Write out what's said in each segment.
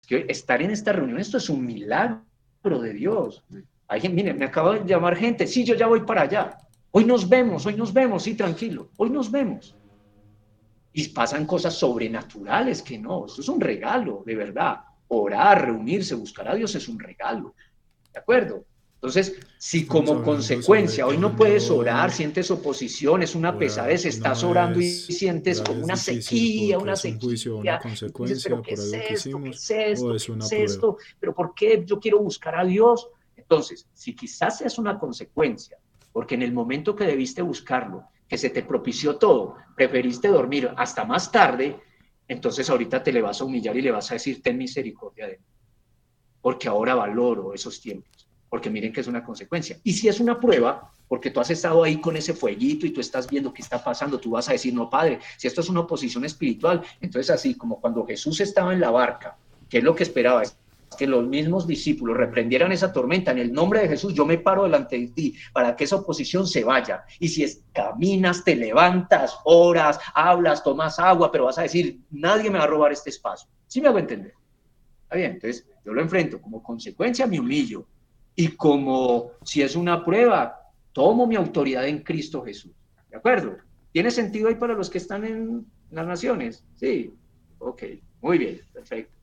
que estar en esta reunión, esto es un milagro de Dios. Alguien, mire, me acaba de llamar gente, sí, yo ya voy para allá. Hoy nos vemos, sí, tranquilo, hoy nos vemos. Y pasan cosas sobrenaturales que no, esto es un regalo, de verdad. Orar, reunirse, buscar a Dios es un regalo, ¿de acuerdo? Entonces, si Estamos como hablando sobre consecuencia hoy no puedes orar, cómo sientes oposición, es una orar pesadez, estás no orando y es, sientes orar como es difícil porque una es un juicio o una sequía, y tú dices, pero consecuencia ¿qué por es algo que esto? ¿Qué hicimos es o esto? es ¿Qué una es prueba. esto? ¿Pero por qué yo quiero buscar a Dios? Entonces, si quizás seas una consecuencia, porque en el momento que debiste buscarlo, que se te propició todo, preferiste dormir hasta más tarde, entonces ahorita te le vas a humillar y le vas a decir, ten misericordia de mí, porque ahora valoro esos tiempos, porque miren que es una consecuencia. Y si es una prueba, porque tú has estado ahí con ese fueguito y tú estás viendo qué está pasando, tú vas a decir, no, Padre, si esto es una oposición espiritual, entonces así como cuando Jesús estaba en la barca, ¿qué es lo que esperaba? Es que los mismos discípulos reprendieran esa tormenta. En el nombre de Jesús, yo me paro delante de ti para que esa oposición se vaya. Y si caminas, te levantas, oras, hablas, tomas agua, pero vas a decir, nadie me va a robar este espacio. ¿Sí me hago entender? Está bien, entonces yo lo enfrento. Como consecuencia, me humillo. Y como si es una prueba, tomo mi autoridad en Cristo Jesús. ¿De acuerdo? ¿Tiene sentido ahí para los que están en las naciones? Sí. Ok, muy bien, perfecto.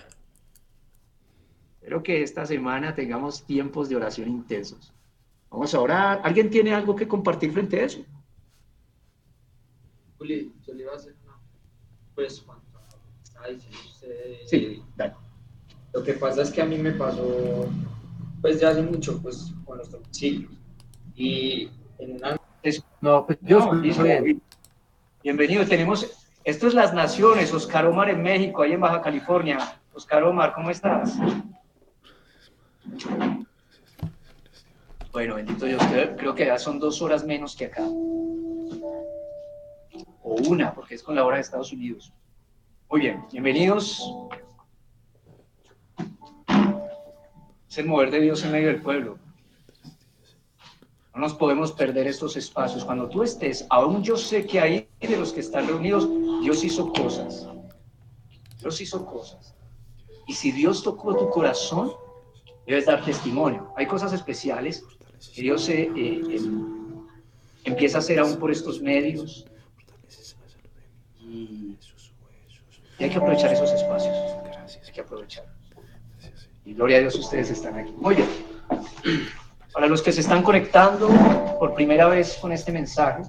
Espero que esta semana tengamos tiempos de oración intensos. Vamos a orar. ¿Alguien tiene algo que compartir frente a eso? Juli, yo le iba a hacer una, pues, cuando estaba diciendo usted, Sí, dale. lo que pasa es que a mí me pasó, pues, ya hace mucho, pues, con los domicilios. Y en una... No, pues Dios, hizo bien. Bienvenido, esto es Las Naciones, Oscar Omar en México, ahí en Baja California. Oscar Omar, ¿cómo estás? Bueno, bendito Dios, creo que ya son 2 horas menos que acá. O una, porque es con la hora de Estados Unidos. Muy bien, bienvenidos. Es el mover de Dios en medio del pueblo. No nos podemos perder estos espacios. Cuando tú estés, aún yo sé que ahí de los que están reunidos, Dios hizo cosas. Dios hizo cosas. Y si Dios tocó tu corazón, debes dar testimonio. Hay cosas especiales que Dios empieza a hacer aún por estos medios. Y hay que aprovechar esos espacios. Hay que aprovechar. Y gloria a Dios, ustedes están aquí. Muy bien. Para los que se están conectando por primera vez con este mensaje,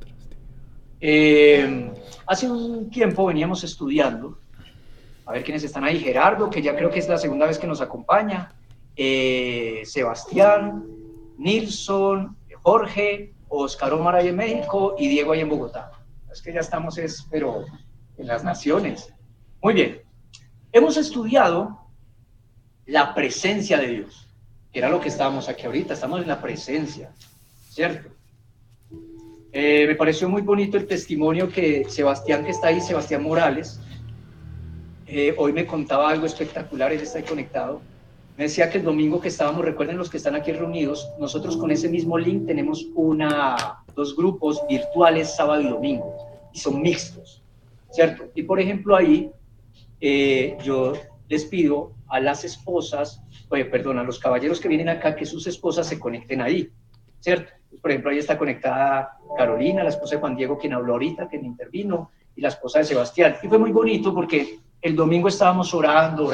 hace un tiempo veníamos estudiando, a ver quiénes están ahí, Gerardo, que ya creo que es la segunda vez que nos acompaña, Sebastián, Nilson, Jorge, Oscar Omar ahí en México y Diego ahí en Bogotá. Es que ya estamos, pero en las naciones. Muy bien. Hemos estudiado la presencia de Dios, que era lo que estábamos aquí ahorita, estamos en la presencia, ¿cierto? Me pareció muy bonito el testimonio que Sebastián, que está ahí, Sebastián Morales, hoy me contaba algo espectacular, él está ahí conectado. Me decía que el domingo que estábamos, recuerden los que están aquí reunidos, nosotros con ese mismo link tenemos 2 grupos virtuales sábado y domingo, y son mixtos, ¿cierto? Y por ejemplo ahí, yo les pido a las esposas, a los caballeros que vienen acá, que sus esposas se conecten ahí, ¿cierto? Por ejemplo, ahí está conectada Carolina, la esposa de Juan Diego, quien habló ahorita, quien intervino, y la esposa de Sebastián. Y fue muy bonito porque el domingo estábamos orando.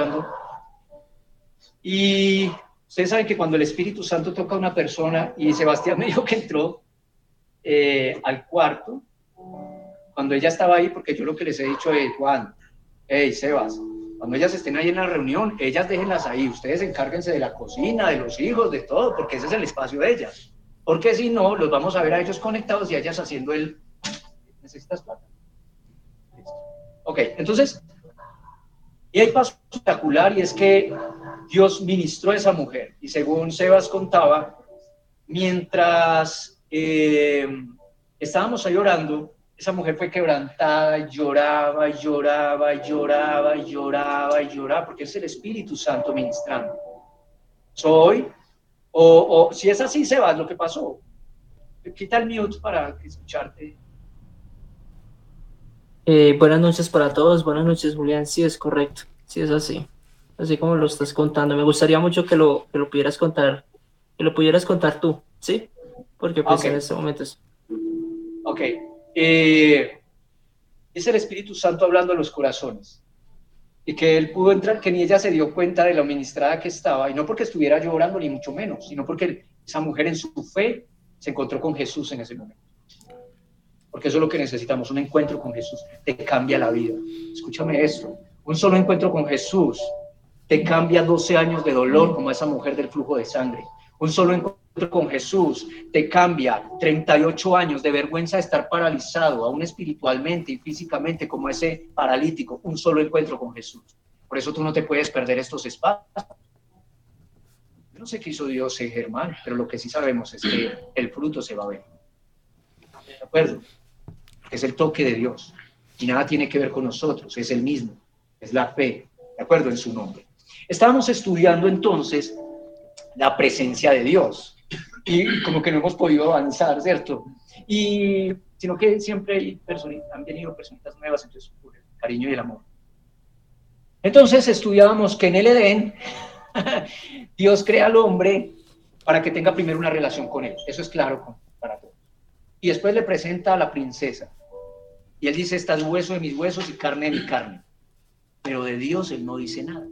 Y ustedes saben que cuando el Espíritu Santo toca a una persona, y Sebastián me dijo que entró al cuarto, cuando ella estaba ahí, porque yo lo que les he dicho es, Juan, hey, Sebas, cuando ellas estén ahí en la reunión, ellas déjenlas ahí, ustedes encárguense de la cocina, de los hijos, de todo, porque ese es el espacio de ellas. Porque si no, los vamos a ver a ellos conectados y a ellas haciendo el... ¿Necesitas plata? Ok, entonces, y hay paso espectacular, y es que Dios ministró a esa mujer, y según Sebas contaba, mientras estábamos ahí orando, esa mujer fue quebrantada, lloraba, porque es el Espíritu Santo ministrando. Soy, o si es así, Sebas, lo que pasó. Quita el mute para escucharte. Buenas noches para todos, buenas noches, Julián, sí es correcto, sí es así. así como lo estás contando. Me gustaría mucho que lo pudieras contar tú, ¿sí? Porque pues Ok, en este momento es... ok. Es el Espíritu Santo hablando a los corazones. Y que él pudo entrar, que ni ella se dio cuenta de lo ministrada que estaba, y no porque estuviera llorando, ni mucho menos, sino porque esa mujer en su fe se encontró con Jesús en ese momento. Porque eso es lo que necesitamos, un encuentro con Jesús, te cambia la vida. Escúchame esto, un solo encuentro con Jesús te cambia 12 años de dolor como esa mujer del flujo de sangre. Un solo encuentro con Jesús te cambia 38 años de vergüenza de estar paralizado, aún espiritualmente y físicamente, como ese paralítico. Un solo encuentro con Jesús. Por eso tú no te puedes perder estos espacios. Yo no sé qué hizo Dios en Germán, pero lo que sí sabemos es que el fruto se va a ver. ¿De acuerdo? Es el toque de Dios. Y nada tiene que ver con nosotros, es el mismo. Es la fe, ¿de acuerdo? En su nombre. Estábamos estudiando entonces la presencia de Dios y como que no hemos podido avanzar, ¿cierto? Y sino que siempre han venido personitas nuevas, entonces por el cariño y el amor. Entonces estudiábamos que en el Edén Dios crea al hombre para que tenga primero una relación con él. Eso es claro para todos. Y después le presenta a la princesa. Y él dice, esta es hueso de mis huesos y carne de mi carne. Pero de Dios él no dice nada.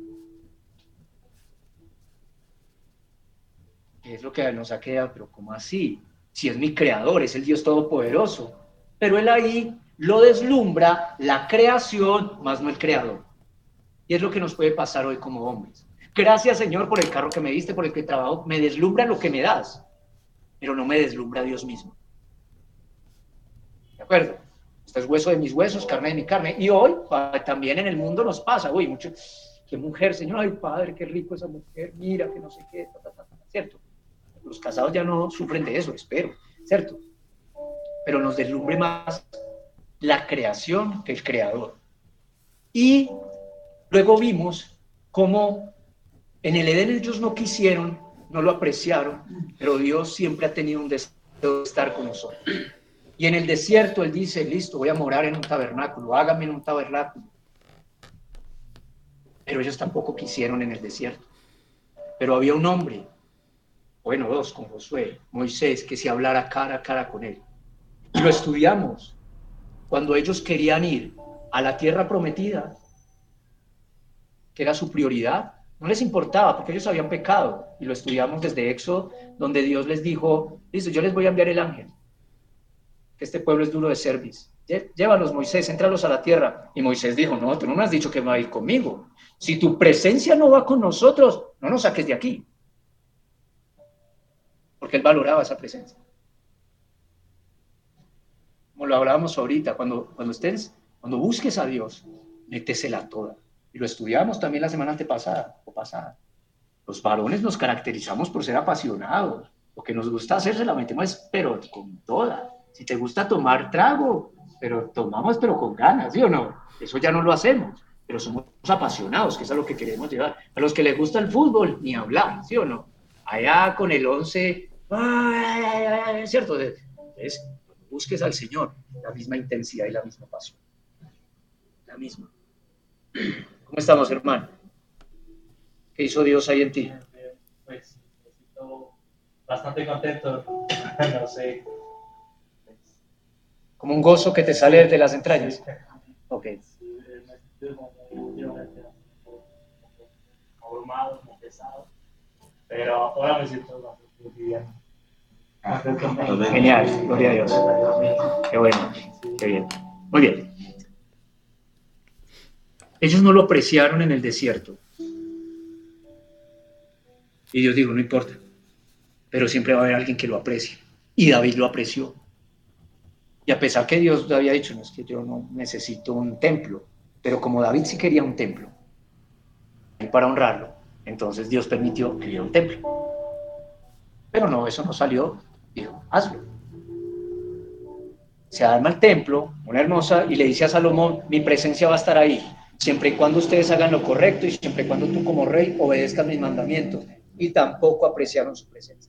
Es lo que nos ha quedado, pero ¿cómo así? Si es mi creador, es el Dios todopoderoso. Pero él ahí lo deslumbra la creación, más no el creador. Y es lo que nos puede pasar hoy como hombres. Gracias, Señor, por el carro que me diste, por el que trabajo. Me deslumbra lo que me das, pero no me deslumbra Dios mismo. ¿De acuerdo? Esto es hueso de mis huesos, carne de mi carne. Y hoy también en el mundo nos pasa. Uy, mucho, qué mujer, Señor, ay, Padre, qué rico esa mujer, mira, que no sé qué, ¿cierto? Los casados ya no sufren de eso, espero, ¿cierto? Pero nos deslumbre más la creación que el creador. Y luego vimos cómo en el Edén ellos no quisieron, no lo apreciaron, pero Dios siempre ha tenido un deseo de estar con nosotros. Y en el desierto él dice, listo, voy a morar en un tabernáculo, hágame en un tabernáculo. Pero ellos tampoco quisieron en el desierto. Pero había un hombre, bueno, dos, con Josué, Moisés, que se hablara cara a cara con él. Y lo estudiamos. Cuando ellos querían ir a la tierra prometida, que era su prioridad, no les importaba porque ellos habían pecado. Y lo estudiamos desde Éxodo, donde Dios les dijo, listo, yo les voy a enviar el ángel, que este pueblo es duro de cerviz. Llévalos, Moisés, éntralos a la tierra. Y Moisés dijo, no, tú no me has dicho que va a ir conmigo. Si tu presencia no va con nosotros, no nos saques de aquí. Porque él valoraba esa presencia. Como lo hablábamos ahorita, cuando busques a Dios, métesela toda. Y lo estudiamos también la semana antepasada o pasada. Los varones nos caracterizamos por ser apasionados. Lo que nos gusta hacer se la metemos, pero con toda. Si te gusta tomar trago, pero tomamos, pero con ganas, ¿sí o no? Eso ya no lo hacemos, pero somos apasionados, que es a lo que queremos llevar. A los que les gusta el fútbol, ni hablar, ¿sí o no? Allá con el 11, ¿cierto? Entonces, busques al Señor, la misma intensidad y la misma pasión. La misma. ¿Cómo estamos, hermano? ¿Qué hizo Dios ahí en ti? Pues me siento bastante contento, no sé. Como un gozo que te sale de las entrañas. Ok. Sí, me siento muy abrumado, muy pesado, pero ahora me siento bastante bien. Genial, gloria a Dios. Qué bueno, qué bien. Muy bien. Ellos no lo apreciaron en el desierto. Y Dios dijo, no importa, pero siempre va a haber alguien que lo aprecie. Y David lo apreció. Y a pesar que Dios le había dicho, no es que yo no necesito un templo, pero como David sí quería un templo, y para honrarlo, entonces Dios permitió que hubiera un templo. Pero no, eso no salió, dijo, hazlo. Se arma el templo, una hermosa, y le dice a Salomón, mi presencia va a estar ahí, siempre y cuando ustedes hagan lo correcto y siempre y cuando tú como rey obedezcas mis mandamientos. Y tampoco apreciaron su presencia.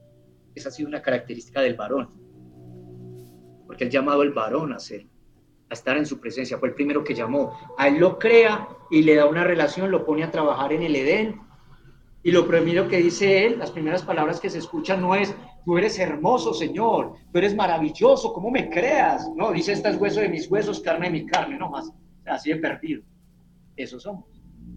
Esa ha sido una característica del varón, porque él llamado el varón a ser a estar en su presencia. Fue el primero que llamó. A él lo crea y le da una relación, lo pone a trabajar en el Edén. Y lo primero que dice él, las primeras palabras que se escuchan no es: tú eres hermoso, Señor, tú eres maravilloso, ¿cómo me creas? No, dice: este es hueso de mis huesos, carne de mi carne, no más. Así de perdido. Eso somos.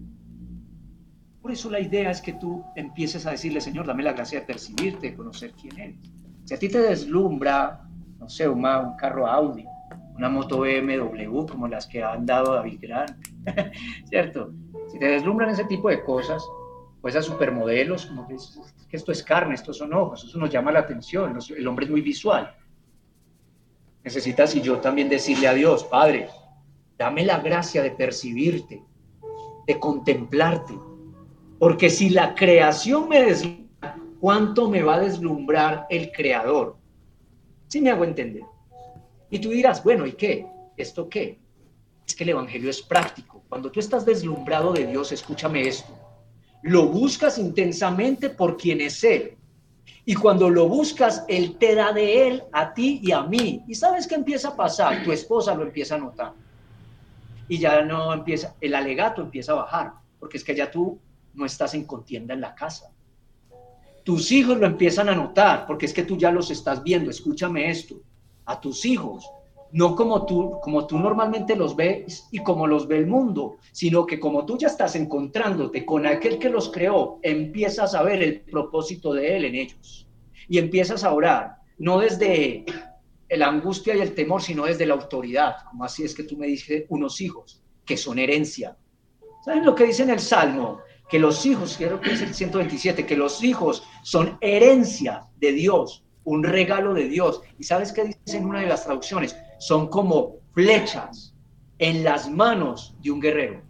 Por eso la idea es que tú empieces a decirle: Señor, dame la gracia de percibirte, de conocer quién eres. Si a ti te deslumbra, no sé, un carro Audi, una moto BMW, como las que ha andado David Gran, ¿cierto? Si te deslumbran ese tipo de cosas, pues a supermodelos, como que esto es carne, estos son ojos, eso nos llama la atención, el hombre es muy visual. Necesitas, y yo también, decirle a Dios: Padre, dame la gracia de percibirte, de contemplarte, porque si la creación me deslumbra, ¿cuánto me va a deslumbrar el Creador? ¿Sí me hago entender? Y tú dirás: bueno, ¿y qué? ¿Esto qué? Es que el Evangelio es práctico. Cuando tú estás deslumbrado de Dios, escúchame esto: lo buscas intensamente por quien es Él. Y cuando lo buscas, Él te da de Él a ti y a mí. ¿Y sabes qué empieza a pasar? Tu esposa lo empieza a notar. Y ya no empieza, el alegato empieza a bajar, porque es que ya tú no estás en contienda en la casa. Tus hijos lo empiezan a notar, porque es que tú ya los estás viendo. Escúchame esto: a tus hijos, no como tú normalmente los ves y como los ve el mundo, sino que como tú ya estás encontrándote con aquel que los creó, empiezas a ver el propósito de él en ellos. Y empiezas a orar, no desde la angustia y el temor, sino desde la autoridad. Como así es que tú me dices: unos hijos que son herencia. ¿Saben lo que dice en el Salmo? Que los hijos, creo que es el 127, que los hijos son herencia de Dios, un regalo de Dios. ¿Y sabes qué dice en una de las traducciones? Son como flechas en las manos de un guerrero.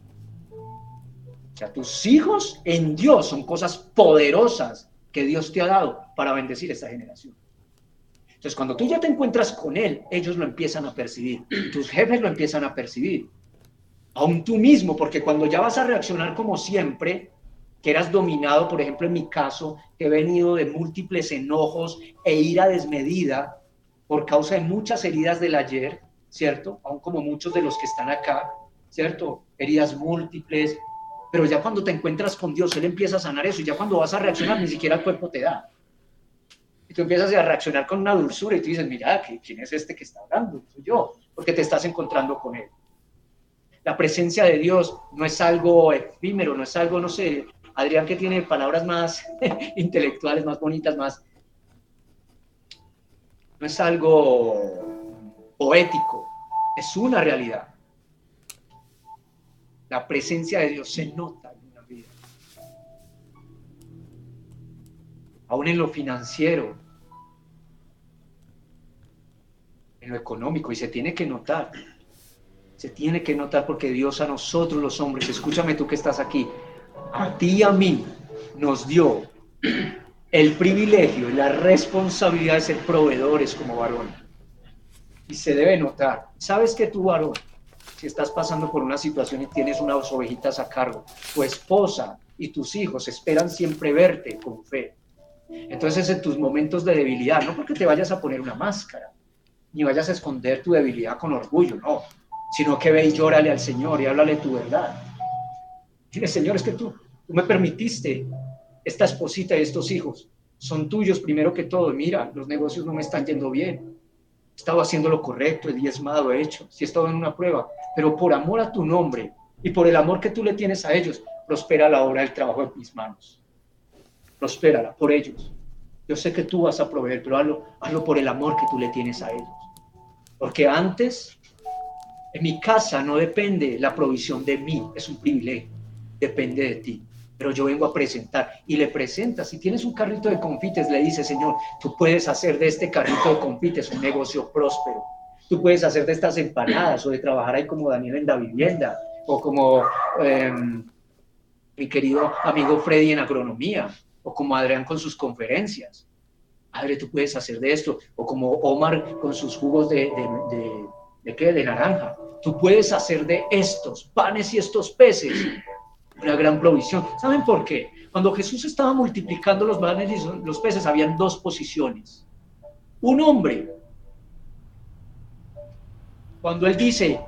O sea, tus hijos en Dios son cosas poderosas que Dios te ha dado para bendecir esta generación. Entonces, cuando tú ya te encuentras con Él, ellos lo empiezan a percibir, tus jefes lo empiezan a percibir, aún tú mismo, porque cuando ya vas a reaccionar como siempre, que eras dominado, por ejemplo, en mi caso, que he venido de múltiples enojos e ira desmedida por causa de muchas heridas del ayer, ¿cierto? Aún como muchos de los que están acá, ¿cierto? Heridas múltiples, pero ya cuando te encuentras con Dios, Él empieza a sanar eso, y ya cuando vas a reaccionar, ni siquiera el cuerpo te da. Y tú empiezas a reaccionar con una dulzura y tú dices: mira, ¿quién es este que está hablando? Soy yo, porque te estás encontrando con Él. La presencia de Dios no es algo efímero, no es algo, no sé, Adrián, que tiene palabras más intelectuales, más bonitas, más... No es algo poético, es una realidad. La presencia de Dios se nota en una vida. Aún en lo financiero, en lo económico, y se tiene que notar. Se tiene que notar, porque Dios a nosotros los hombres, escúchame tú que estás aquí, a ti y a mí nos dio el privilegio y la responsabilidad de ser proveedores como varón. Y se debe notar. ¿Sabes que tú, varón, si estás pasando por una situación y tienes unas ovejitas a cargo, tu esposa y tus hijos esperan siempre verte con fe? Entonces, en tus momentos de debilidad, no porque te vayas a poner una máscara, ni vayas a esconder tu debilidad con orgullo, no, sino que ve y llórale al Señor y háblale tu verdad. Dile: Señor, es que tú me permitiste esta esposita y estos hijos, son tuyos primero que todo. Mira, los negocios no me están yendo bien, he estado haciendo lo correcto, he diezmado, he hecho, sí he estado en una prueba, pero por amor a tu nombre y por el amor que tú le tienes a ellos, prospera la obra del trabajo de mis manos, prospérala por ellos. Yo sé que tú vas a proveer, pero hazlo por el amor que tú le tienes a ellos, porque antes, en mi casa no depende la provisión de mí, es un privilegio, depende de ti. Pero yo vengo a presentar, y le presentas. Si tienes un carrito de confites, le dices: Señor, tú puedes hacer de este carrito de confites un negocio próspero. Tú puedes hacer de estas empanadas, o de trabajar ahí como Daniel en la vivienda, o como mi querido amigo Freddy en agronomía, o como Adrián con sus conferencias. Padre, tú puedes hacer de esto, o como Omar con sus jugos de naranja. Tú puedes hacer de estos panes y estos peces una gran provisión. ¿Saben por qué? Cuando Jesús estaba multiplicando los panes y los peces, habían dos posiciones. Un hombre Cuando Él dice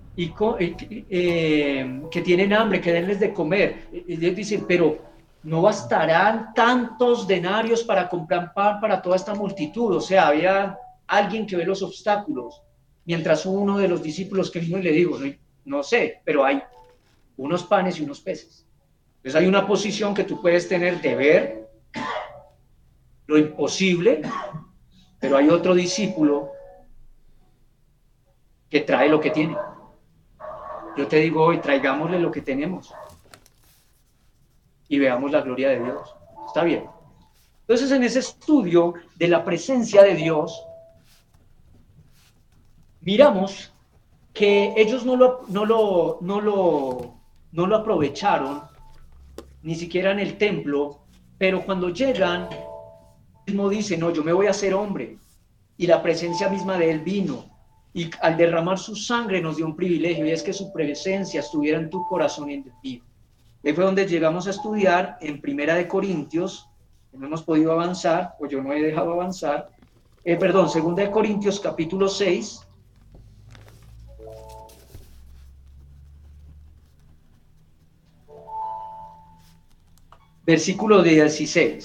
que tienen hambre, que denles de comer, ellos dicen, pero no bastarán tantos denarios para comprar pan para toda esta multitud. O sea, había alguien que ve los obstáculos, mientras uno de los discípulos que vino y le dijo, no sé, pero hay unos panes y unos peces. Entonces hay una posición que tú puedes tener de ver lo imposible, pero hay otro discípulo que trae lo que tiene. Yo te digo hoy, traigámosle lo que tenemos y veamos la gloria de Dios. ¿Está bien? Entonces, en ese estudio de la presencia de Dios, miramos que ellos no lo aprovecharon, ni siquiera en el templo, pero cuando llegan, mismo dice, no, yo me voy a hacer hombre, y la presencia misma de él vino, y al derramar su sangre nos dio un privilegio, y es que su presencia estuviera en tu corazón y en el mío. Ahí fue donde llegamos a estudiar en Primera de Corintios, que no hemos podido avanzar, o yo no he dejado avanzar, Segunda de Corintios capítulo 6, versículo 16,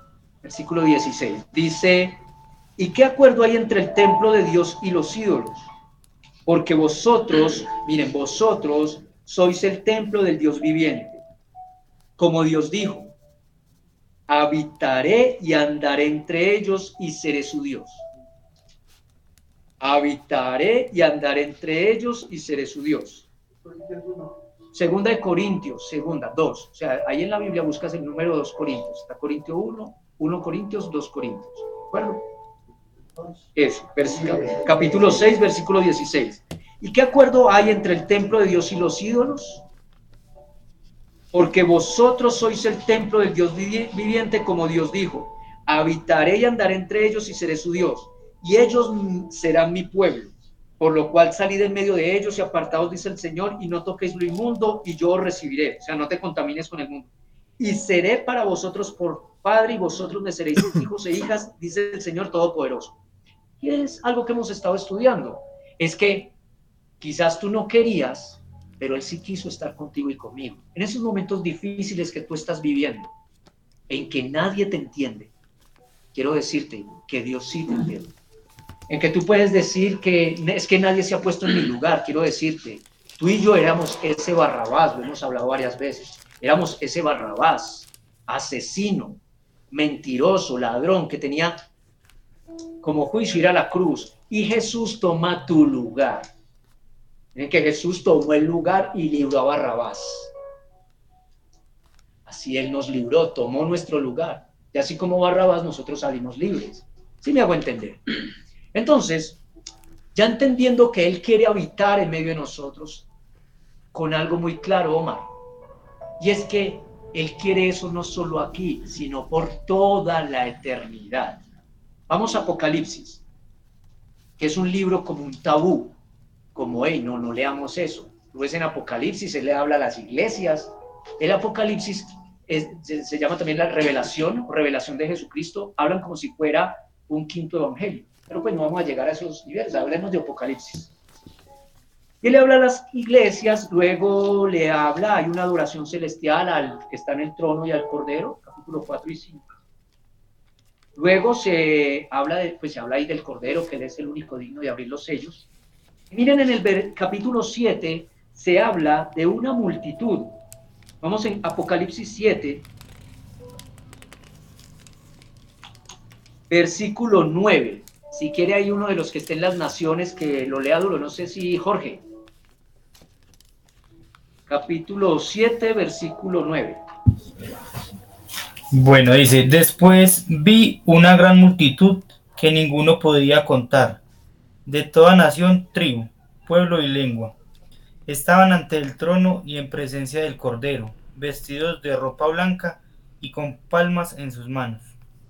dice, ¿y qué acuerdo hay entre el templo de Dios y los ídolos? Porque vosotros sois el templo del Dios viviente. Como Dios dijo, habitaré y andaré entre ellos y seré su Dios. Habitaré y andaré entre ellos y seré su Dios. Segunda de Corintios, 2. O sea, ahí en la Biblia buscas el número 2 Corintios. Está Corintio 1 Corintios, 2 Corintios. ¿De acuerdo? Eso, capítulo 6, versículo 16. ¿Y qué acuerdo hay entre el templo de Dios y los ídolos? Porque vosotros sois el templo del Dios viviente, como Dios dijo, habitaré y andaré entre ellos y seré su Dios, y ellos serán mi pueblo, por lo cual salid en medio de ellos y apartaos, dice el Señor, y no toquéis lo inmundo, y yo os recibiré. O sea, no te contamines con el mundo. Y seré para vosotros por Padre, y vosotros me seréis hijos e hijas, dice el Señor Todopoderoso. Y es algo que hemos estado estudiando, es que quizás tú no querías, pero Él sí quiso estar contigo y conmigo. En esos momentos difíciles que tú estás viviendo, en que nadie te entiende, quiero decirte que Dios sí te entiende. En que tú puedes decir que es que nadie se ha puesto en mi lugar, quiero decirte, tú y yo éramos ese Barrabás, lo hemos hablado varias veces, éramos ese Barrabás, asesino, mentiroso, ladrón, que tenía como juicio ir a la cruz, y Jesús toma tu lugar. En que Jesús tomó el lugar y libró a Barrabás. Así Él nos libró, tomó nuestro lugar. Y así como Barrabás, nosotros salimos libres. ¿Sí me hago entender? Entonces, ya entendiendo que Él quiere habitar en medio de nosotros, con algo muy claro, Omar, y es que Él quiere eso no solo aquí, sino por toda la eternidad. Vamos a Apocalipsis, que es un libro como un tabú, como, no leamos eso. Tú ves en Apocalipsis, Él le habla a las iglesias. El Apocalipsis se llama también la revelación, o revelación de Jesucristo. Hablan como si fuera un quinto evangelio. Pero pues no vamos a llegar a esos niveles, hablemos de Apocalipsis. Y Él le habla a las iglesias, luego le habla, hay una adoración celestial al que está en el trono y al Cordero, capítulo 4 y 5. Luego se habla ahí del Cordero, que Él es el único digno de abrir los sellos. Miren, en el capítulo 7 se habla de una multitud. Vamos en Apocalipsis 7, versículo 9. Si quiere, hay uno de los que esté en las naciones que lo lea duro, no sé si Jorge. Capítulo 7, versículo 9. Bueno, dice, después vi una gran multitud que ninguno podía contar, de toda nación, tribu, pueblo y lengua. Estaban ante el trono y en presencia del Cordero, vestidos de ropa blanca y con palmas en sus manos.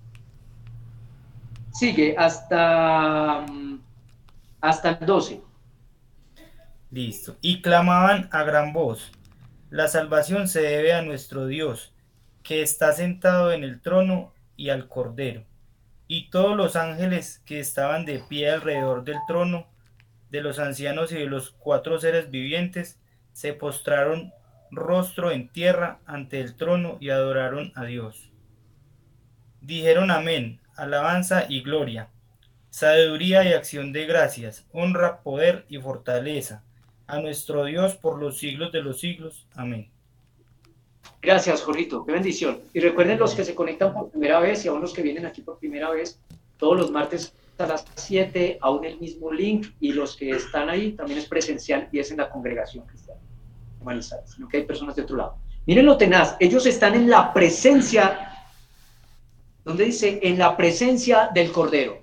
Sigue hasta el 12. Listo. Y clamaban a gran voz, la salvación se debe a nuestro Dios, que está sentado en el trono, y al Cordero. Y todos los ángeles que estaban de pie alrededor del trono de los ancianos y de los 4 seres vivientes, se postraron rostro en tierra ante el trono y adoraron a Dios. Dijeron amén, alabanza y gloria, sabiduría y acción de gracias, honra, poder y fortaleza, a nuestro Dios por los siglos de los siglos. Amén. Gracias, Jorrito, qué bendición. Y recuerden los que se conectan por primera vez y aún los que vienen aquí por primera vez, todos los martes a las 7, aún el mismo link, y los que están ahí también es presencial y es en la congregación cristiana humanizada, sino que hay personas de otro lado. Miren lo tenaz, ellos están en la presencia, donde dice, en la presencia del Cordero.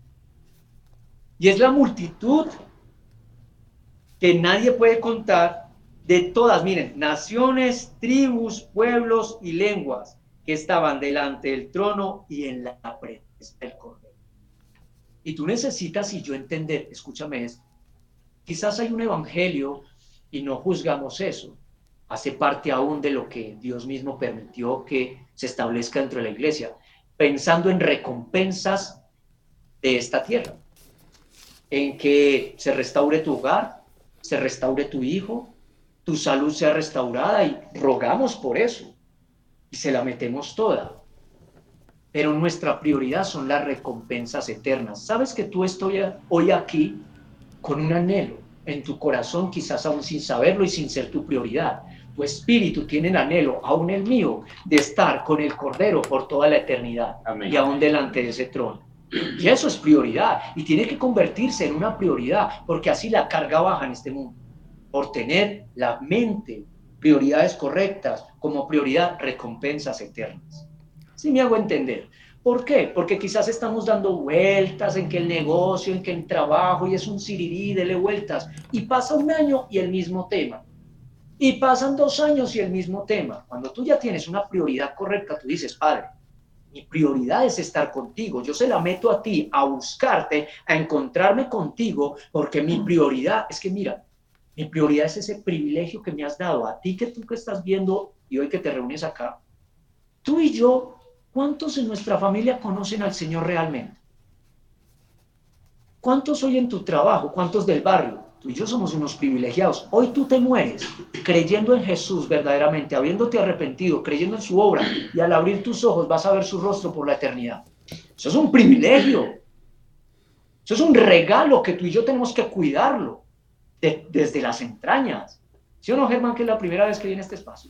Y es la multitud que nadie puede contar, de todas, miren, naciones, tribus, pueblos y lenguas que estaban delante del trono y en la presencia del Cordero. Y tú necesitas, y yo entender, escúchame esto, quizás hay un evangelio y no juzgamos eso, hace parte aún de lo que Dios mismo permitió que se establezca dentro de la iglesia, pensando en recompensas de esta tierra, en que se restaure tu hogar, se restaure tu hijo, tu salud sea restaurada, y rogamos por eso y se la metemos toda, pero nuestra prioridad son las recompensas eternas. Sabes que tú estoy hoy aquí con un anhelo en tu corazón, quizás aún sin saberlo y sin ser tu prioridad. Tu espíritu tiene el anhelo, aún el mío, de estar con el Cordero por toda la eternidad. Amén. Y aún delante de ese trono. Y eso es prioridad, y tiene que convertirse en una prioridad, porque así la carga baja en este mundo, por tener la mente, prioridades correctas, como prioridad recompensas eternas. ¿Sí me hago entender? ¿Por qué? Porque quizás estamos dando vueltas en que el negocio, en que el trabajo, y es un sirirí, dele vueltas, y pasa un año y el mismo tema, y pasan 2 años y el mismo tema. Cuando tú ya tienes una prioridad correcta, tú dices, Padre, mi prioridad es estar contigo, yo se la meto a ti, a buscarte, a encontrarme contigo, porque mi prioridad es que, mira, mi prioridad es ese privilegio que me has dado, a ti que tú que estás viendo y hoy que te reúnes acá. Tú y yo, ¿cuántos en nuestra familia conocen al Señor realmente? ¿Cuántos hoy en tu trabajo? ¿Cuántos del barrio? Tú y yo somos unos privilegiados. Hoy tú te mueres creyendo en Jesús verdaderamente, habiéndote arrepentido, creyendo en su obra, y al abrir tus ojos vas a ver su rostro por la eternidad. Eso es un privilegio. Eso es un regalo que tú y yo tenemos que cuidarlo desde las entrañas. ¿Sí o no, Germán, que es la primera vez que viene a este espacio?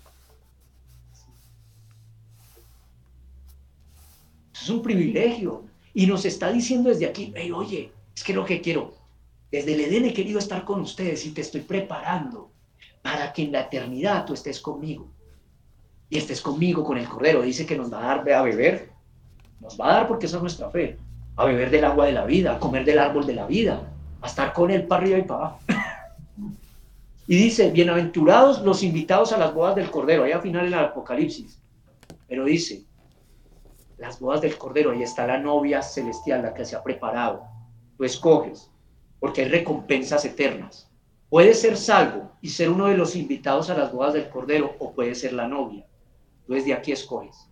Eso es un privilegio. Y nos está diciendo desde aquí, hey, oye, es que lo que quiero, desde el Edén he querido estar con ustedes y te estoy preparando para que en la eternidad tú estés conmigo. Y estés conmigo con el Cordero. Dice que nos va a dar a beber. Nos va a dar porque esa es nuestra fe. A beber del agua de la vida, a comer del árbol de la vida, a estar con él para arriba y para abajo. Y dice, bienaventurados los invitados a las bodas del Cordero. Ahí al final en el Apocalipsis. Pero dice, las bodas del Cordero, ahí está la novia celestial, la que se ha preparado. Tú escoges, porque hay recompensas eternas. Puedes ser salvo y ser uno de los invitados a las bodas del Cordero, o puedes ser la novia. Tú desde aquí escoges.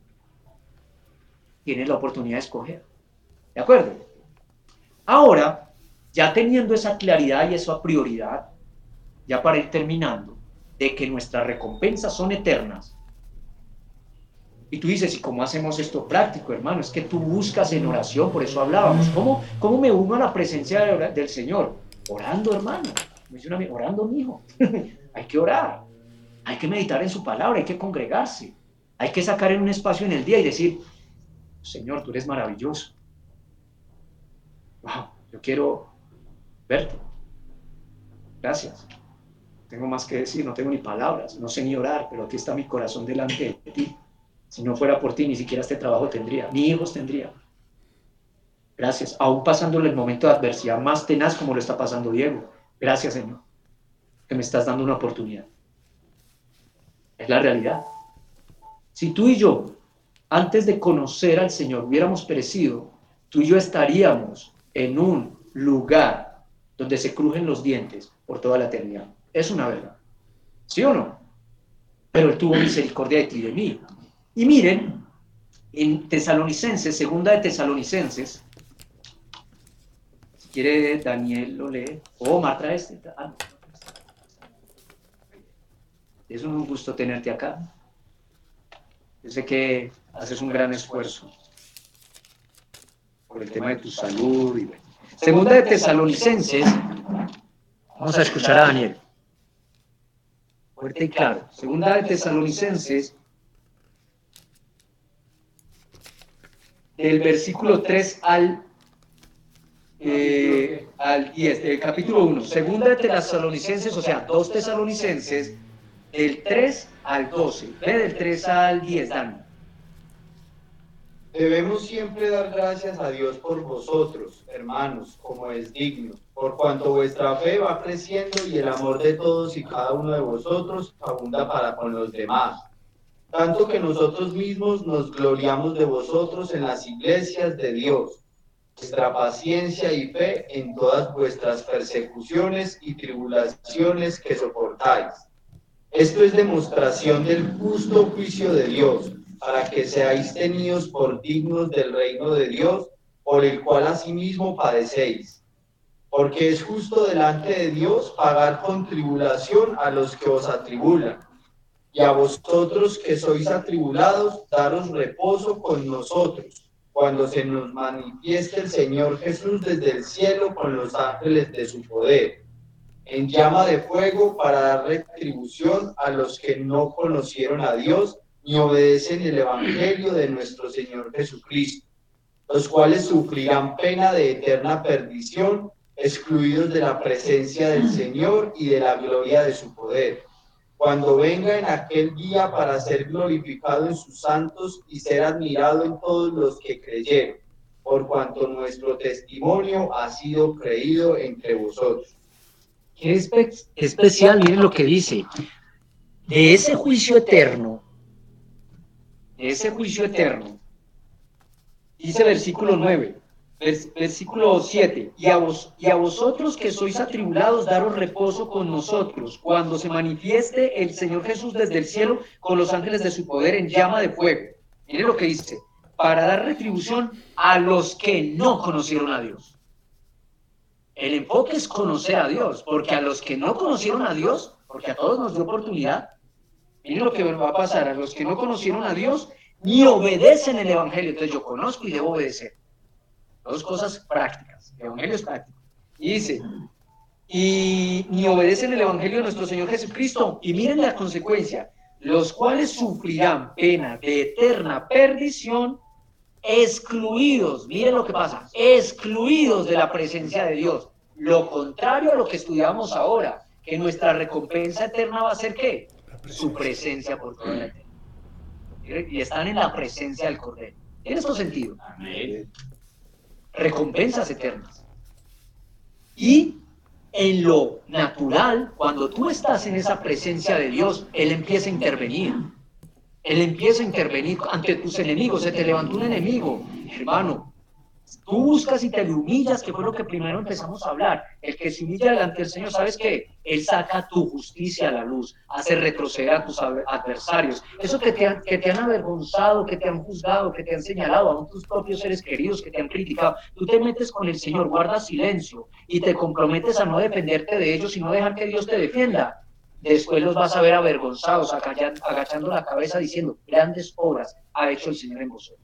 Tienes la oportunidad de escoger. ¿De acuerdo? Ahora, ya teniendo esa claridad y esa prioridad, ya para ir terminando, de que nuestras recompensas son eternas. Y tú dices, ¿y cómo hacemos esto práctico, hermano? Es que tú buscas en oración, por eso hablábamos. ¿Cómo me uno a la presencia del Señor? Orando, hermano. Me dice orando, mijo. Hay que orar. Hay que meditar en su palabra, hay que congregarse. Hay que sacar en un espacio en el día y decir, Señor, tú eres maravilloso. Wow, yo quiero verte. Gracias. Tengo más que decir, no tengo ni palabras, no sé ni orar, pero aquí está mi corazón delante de ti. Si no fuera por ti, ni siquiera este trabajo tendría, ni hijos tendría. Gracias, aún pasándole el momento de adversidad más tenaz como lo está pasando Diego. Gracias, Señor, que me estás dando una oportunidad. Es la realidad. Si tú y yo, antes de conocer al Señor, hubiéramos perecido, tú y yo estaríamos en un lugar donde se crujen los dientes por toda la eternidad. Es una verdad. ¿Sí o no? Pero Él tuvo misericordia de ti y de mí. Y miren, en Tesalonicenses, segunda de Tesalonicenses, ¿Quiere Daniel lo lee? Marta este. No. Es un gusto tenerte acá. Yo sé que haces un gran esfuerzo por el tema de tu salud. Y bueno. Segunda de Tesalonicenses. Vamos a escuchar a Daniel. Fuerte y claro. Segunda de Tesalonicenses, del versículo 3 al 10, del capítulo 1. Segunda de Tesalonicenses, o sea, 2 Tesalonicenses, del 3 al 12. Ve del 3 al 10, Dani. Debemos siempre dar gracias a Dios por vosotros, hermanos, como es digno, por cuanto vuestra fe va creciendo y el amor de todos y cada uno de vosotros abunda para con los demás. Tanto que nosotros mismos nos gloriamos de vosotros en las iglesias de Dios, vuestra paciencia y fe en todas vuestras persecuciones y tribulaciones que soportáis. Esto es demostración del justo juicio de Dios, para que seáis tenidos por dignos del reino de Dios, por el cual asimismo padecéis. Porque es justo delante de Dios pagar con tribulación a los que os atribulan, y a vosotros que sois atribulados, daros reposo con nosotros, cuando se nos manifieste el Señor Jesús desde el cielo con los ángeles de su poder, en llama de fuego para dar retribución a los que no conocieron a Dios ni obedecen el Evangelio de nuestro Señor Jesucristo, los cuales sufrirán pena de eterna perdición, excluidos de la presencia del Señor y de la gloria de su poder, cuando venga en aquel día para ser glorificado en sus santos y ser admirado en todos los que creyeron, por cuanto nuestro testimonio ha sido creído entre vosotros. Qué especial, miren lo que dice. De ese juicio eterno, dice versículo 9, versículo 7, y a vosotros que sois atribulados, daros reposo con nosotros, cuando se manifieste el Señor Jesús desde el cielo con los ángeles de su poder en llama de fuego. Miren lo que dice, para dar retribución a los que no conocieron a Dios. El enfoque es conocer a Dios, porque a los que no conocieron a Dios, porque a todos nos dio oportunidad, miren lo que va a pasar, a los que no conocieron a Dios, ni obedecen el Evangelio. Entonces yo conozco y debo obedecer. Dos cosas prácticas, el Evangelio es práctico. Y dice, y ni obedecen el Evangelio de nuestro Señor Jesucristo, y miren la consecuencia, los cuales sufrirán pena de eterna perdición, excluidos, miren lo que pasa, excluidos de la presencia de Dios. Lo contrario a lo que estudiamos ahora, que nuestra recompensa eterna va a ser ¿qué? Su presencia por toda la eternidad. Y están en la presencia del Cordero. ¿Tiene esto sentido? Amén. Recompensas eternas. Y en lo natural, cuando tú estás en esa presencia de Dios, Él empieza a intervenir. Él empieza a intervenir ante tus enemigos. Se te levantó un enemigo, hermano. Tú buscas y te le humillas, que fue lo que primero empezamos a hablar. El que se humilla delante del Señor, ¿sabes qué? Él saca tu justicia a la luz, hace retroceder a tus adversarios. Eso que te han avergonzado, que te han juzgado, que te han señalado, aún tus propios seres queridos que te han criticado. Tú te metes con el Señor, guardas silencio y te comprometes a no defenderte de ellos, sino dejar que Dios te defienda. Después los vas a ver avergonzados, agachando la cabeza diciendo, grandes obras ha hecho el Señor en vosotros.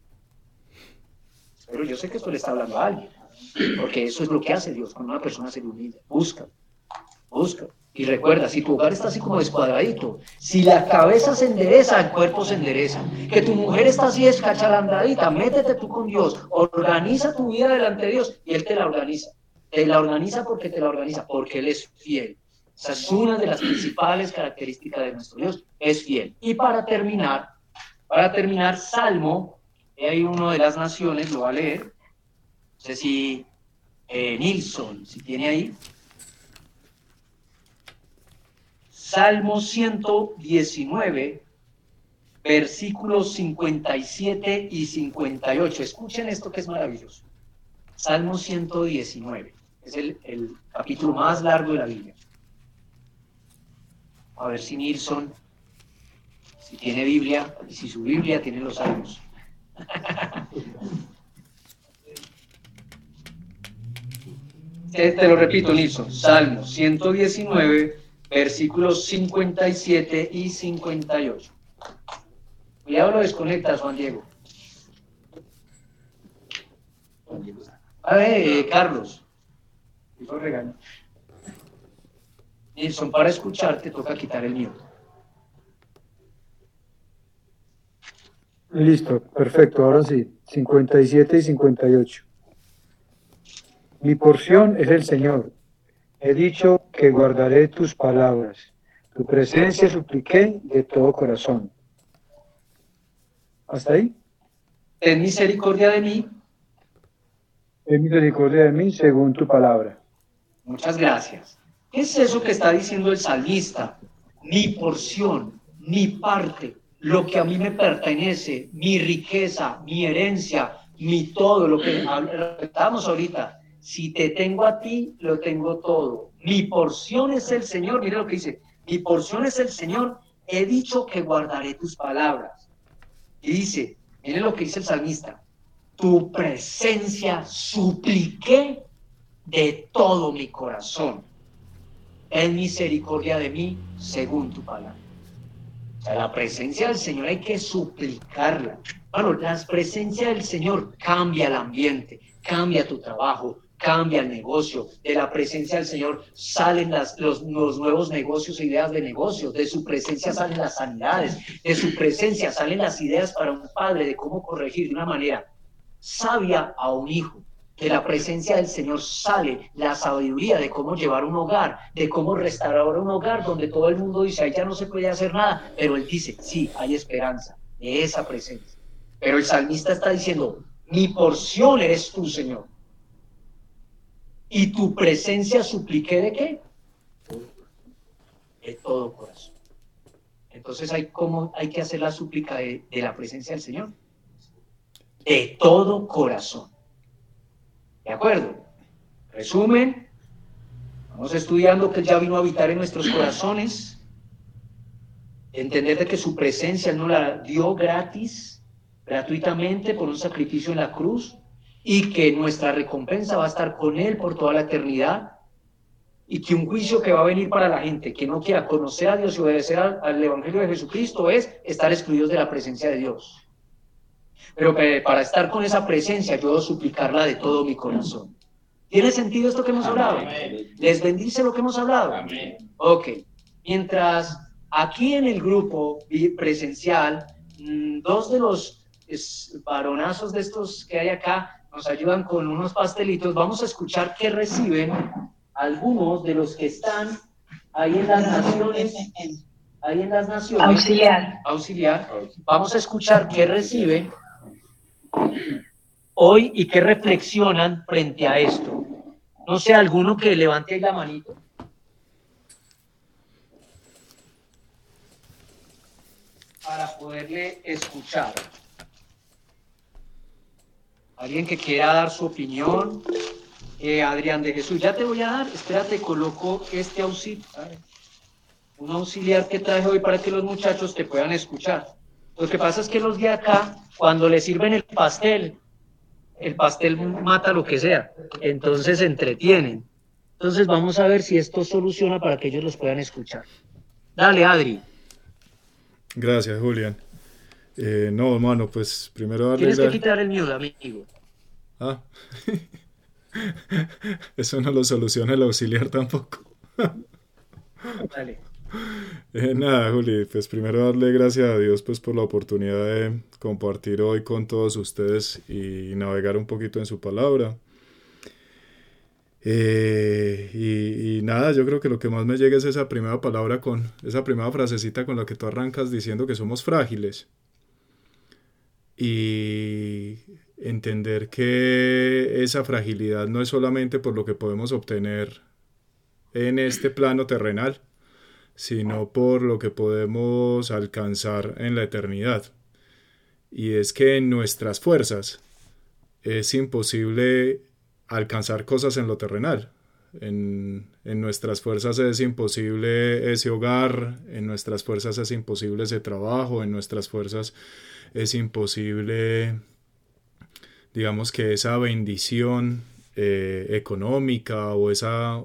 Pero yo sé que esto le está hablando a alguien, porque eso es lo que hace Dios cuando una persona se le humilla. Busca. Y recuerda, si tu hogar está así como descuadradito, si la cabeza se endereza, el cuerpo se endereza. Que tu mujer está así descachalandradita, métete tú con Dios, organiza tu vida delante de Dios y Él te la organiza. Te la organiza, porque Él es fiel. Esa es una de las principales características de nuestro Dios, es fiel. Y para terminar, Salmo, hay uno de las naciones, lo va a leer, no sé si Nilsson, si tiene ahí, Salmo 119, versículos 57 y 58, escuchen esto que es maravilloso, Salmo 119, es el capítulo más largo de la Biblia. A ver si Nilsson, si tiene Biblia, y si su Biblia tiene los salmos. Te lo repito, Nilson. Salmo 119, versículos 57 y 58. Cuidado, lo desconectas, Juan Diego. A ver, Carlos. Eso regaño. Nilson, para escucharte toca quitar el miedo. Listo, perfecto, ahora sí, 57 y 58. Mi porción es el Señor. He dicho que guardaré tus palabras. Tu presencia supliqué de todo corazón. ¿Hasta ahí? Ten misericordia de mí. Ten misericordia de mí según tu palabra. Muchas gracias. ¿Qué es eso que está diciendo el salmista? Mi porción, mi parte, lo que a mí me pertenece, mi riqueza, mi herencia, mi todo, lo que estamos ahorita. Si te tengo a ti, lo tengo todo. Mi porción es el Señor. Mira lo que dice. Mi porción es el Señor. He dicho que guardaré tus palabras. Y dice, miren lo que dice el salmista. Tu presencia supliqué de todo mi corazón. Ten misericordia de mí según tu palabra. O sea, la presencia del Señor hay que suplicarla. Bueno, la presencia del Señor cambia el ambiente, cambia tu trabajo, cambia el negocio. De la presencia del Señor salen los nuevos negocios e ideas de negocios. De su presencia salen las sanidades. De su presencia salen las ideas para un padre de cómo corregir de una manera sabia a un hijo. De la presencia del Señor sale la sabiduría de cómo llevar un hogar, de cómo restaurar un hogar donde todo el mundo dice, ahí ya no se puede hacer nada, pero él dice, sí, hay esperanza de esa presencia. Pero el salmista está diciendo, mi porción eres tú, Señor. Y tu presencia supliqué ¿de qué? De todo corazón. Entonces hay que hacer la súplica de la presencia del Señor. De todo corazón. ¿De acuerdo? Resumen, vamos estudiando que Él ya vino a habitar en nuestros corazones, entender de que su presencia Él nos la dio gratis, gratuitamente por un sacrificio en la cruz, y que nuestra recompensa va a estar con Él por toda la eternidad, y que un juicio que va a venir para la gente que no quiera conocer a Dios y obedecer al Evangelio de Jesucristo es estar excluidos de la presencia de Dios. Pero para estar con esa presencia, yo debo suplicarla de todo mi corazón. ¿Tiene sentido esto que hemos hablado? Amén. ¿Les bendice lo que hemos hablado? Amén. Ok. Mientras aquí en el grupo presencial, dos de los varonazos de estos que hay acá nos ayudan con unos pastelitos, vamos a escuchar qué reciben algunos de los que están ahí en las naciones. Ahí en las naciones. Auxiliar. Vamos a escuchar qué reciben hoy y qué reflexionan frente a esto. No sé, alguno que levante ahí la manito. Para poderle escuchar. Alguien que quiera dar su opinión. Adrián de Jesús, ya te voy a dar. Espérate, coloco este auxiliar. Un auxiliar que traje hoy para que los muchachos te puedan escuchar. Lo que pasa es que los de acá, cuando les sirven el pastel mata lo que sea, entonces se entretienen. Entonces vamos a ver si esto soluciona para que ellos los puedan escuchar. Dale, Adri. Gracias, Julián. No, hermano, pues primero darle... Tienes que quitar el mute, amigo. Ah, eso no lo soluciona el auxiliar tampoco. Dale. Nada, Juli, pues primero darle gracias a Dios pues por la oportunidad de compartir hoy con todos ustedes y navegar un poquito en su palabra. Y nada, yo creo que lo que más me llega es esa primera palabra, con esa primera frasecita con la que tú arrancas diciendo que somos frágiles. Y entender que esa fragilidad no es solamente por lo que podemos obtener en este plano terrenal, sino por lo que podemos alcanzar en la eternidad. Y es que en nuestras fuerzas es imposible alcanzar cosas en lo terrenal. En nuestras fuerzas es imposible ese hogar, en nuestras fuerzas es imposible ese trabajo, en nuestras fuerzas es imposible, digamos que esa bendición económica o esa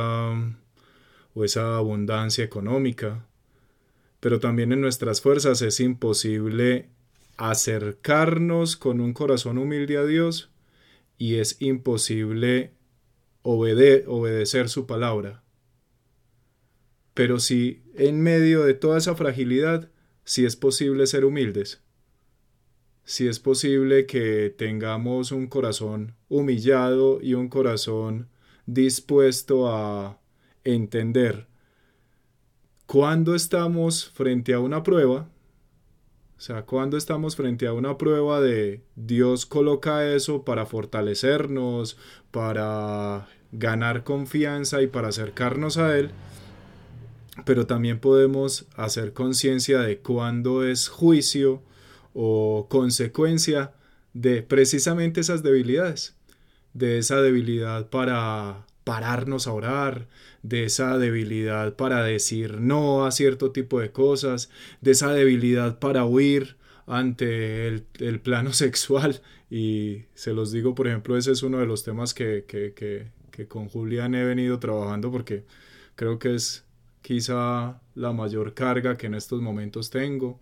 abundancia económica, pero también en nuestras fuerzas es imposible acercarnos con un corazón humilde a Dios y es imposible obedecer su palabra. Pero sí, en medio de toda esa fragilidad, sí es posible ser humildes. Sí es posible que tengamos un corazón humillado y un corazón dispuesto a entender cuando estamos frente a una prueba. O sea, cuando estamos frente a una prueba de Dios coloca eso para fortalecernos, para ganar confianza y para acercarnos a Él, pero también podemos hacer conciencia de cuándo es juicio o consecuencia de precisamente esas debilidades, de esa debilidad para pararnos a orar, de esa debilidad para decir no a cierto tipo de cosas, de esa debilidad para huir ante el plano sexual. Y se los digo, por ejemplo, ese es uno de los temas que con Julián he venido trabajando, porque creo que es quizá la mayor carga que en estos momentos tengo.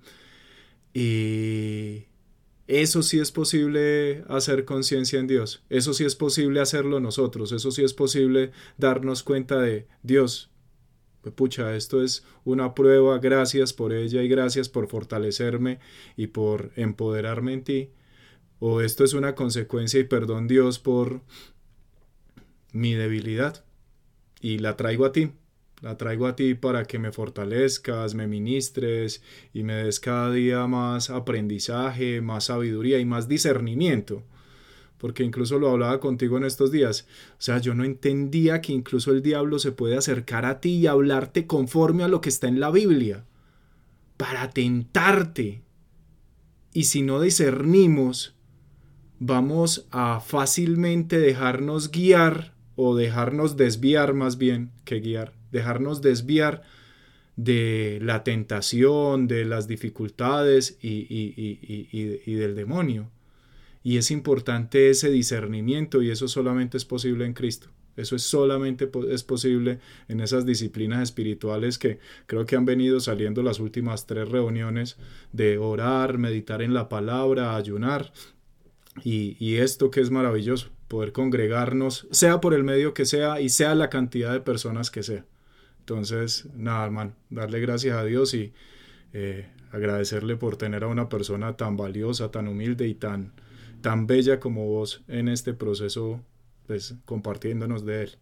Y eso sí es posible hacer conciencia en Dios, eso sí es posible hacerlo nosotros, eso sí es posible darnos cuenta de Dios, pues pucha, esto es una prueba, gracias por ella y gracias por fortalecerme y por empoderarme en ti, o esto es una consecuencia y perdón Dios por mi debilidad y la traigo a ti. La traigo a ti para que me fortalezcas, me ministres y me des cada día más aprendizaje, más sabiduría y más discernimiento. Porque incluso lo hablaba contigo en estos días. O sea, yo no entendía que incluso el diablo se puede acercar a ti y hablarte conforme a lo que está en la Biblia, para tentarte. Y si no discernimos, vamos a fácilmente dejarnos guiar o dejarnos desviar, más bien que guiar. Dejarnos desviar de la tentación, de las dificultades y del demonio. Y es importante ese discernimiento y eso solamente es posible en Cristo. Eso es solamente es posible en esas disciplinas espirituales que creo que han venido saliendo las últimas 3 reuniones de orar, meditar en la palabra, ayunar y esto que es maravilloso, poder congregarnos, sea por el medio que sea y sea la cantidad de personas que sea. Entonces, nada, hermano, darle gracias a Dios y agradecerle por tener a una persona tan valiosa, tan humilde y tan bella como vos en este proceso, pues, compartiéndonos de Él.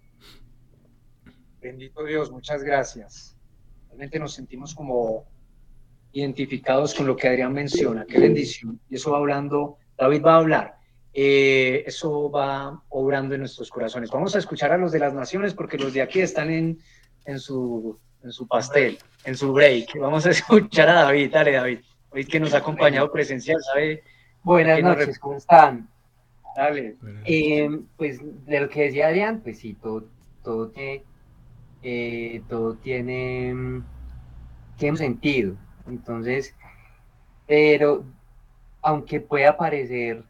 Bendito Dios, muchas gracias. Realmente nos sentimos como identificados con lo que Adrián menciona. Qué bendición. Y eso va hablando, David va a hablar. Eso va obrando en nuestros corazones. Vamos a escuchar a los de las naciones porque los de aquí están en su pastel, en su break. Vamos a escuchar a David. Dale, David. Hoy que nos ha acompañado presencial, ¿sabe? Buenas noches, ¿cómo están? Dale. Pues de lo que decía Adrián, pues sí, todo tiene sentido. Entonces, pero aunque pueda parecer,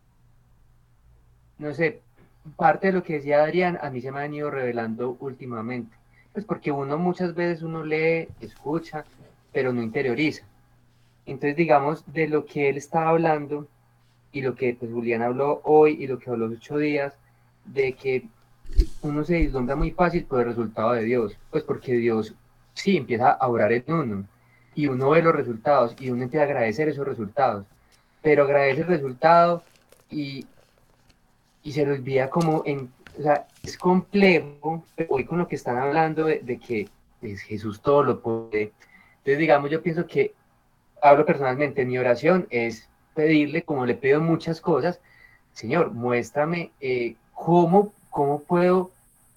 no sé, parte de lo que decía Adrián, a mí se me han ido revelando últimamente. Pues porque muchas veces uno lee, escucha, pero no interioriza. Entonces, digamos, de lo que él estaba hablando y lo que pues, Julián habló hoy y lo que habló los 8 días, de que uno se vislumbra muy fácil por el resultado de Dios, pues porque Dios sí empieza a obrar en uno y uno ve los resultados y uno empieza a agradecer esos resultados, pero agradece el resultado y se le olvida como o sea, es complejo hoy con lo que están hablando de que pues, Jesús todo lo puede. Entonces, digamos, yo pienso que hablo personalmente, mi oración es pedirle, como le pido muchas cosas, Señor, muéstrame cómo puedo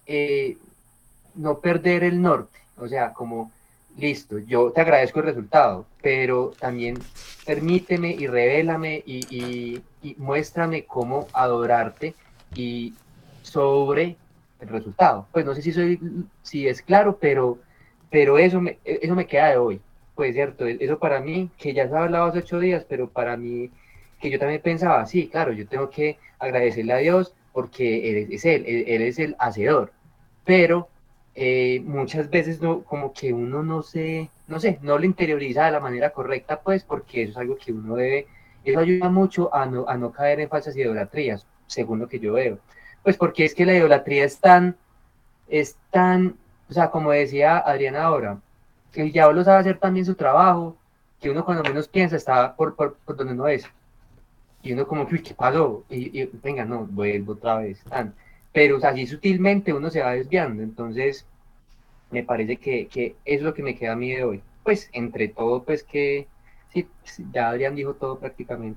no perder el norte, o sea, como, listo, yo te agradezco el resultado, pero también permíteme y revélame y muéstrame cómo adorarte y sobre el resultado. Pues no sé si es claro, pero eso me queda de hoy. Pues cierto, eso para mí, que ya se ha hablado hace 8 días, pero para mí, que yo también pensaba, sí, claro, yo tengo que agradecerle a Dios porque él es el hacedor, pero muchas veces como que uno no lo interioriza de la manera correcta, pues, porque eso es algo que uno debe, eso ayuda mucho a no caer en falsas idolatrías, según lo que yo veo, pues porque es que la idolatría es tan, o sea, como decía Adriana ahora, que el diablo sabe hacer también su trabajo, que uno cuando menos piensa está por donde no es, y uno como que, uy, ¿qué pasó? Y venga, no, vuelvo otra vez, pero o sea, así sutilmente uno se va desviando, entonces me parece que eso es lo que me queda a mí de hoy, pues entre todo, pues que sí, ya Adrián dijo todo prácticamente.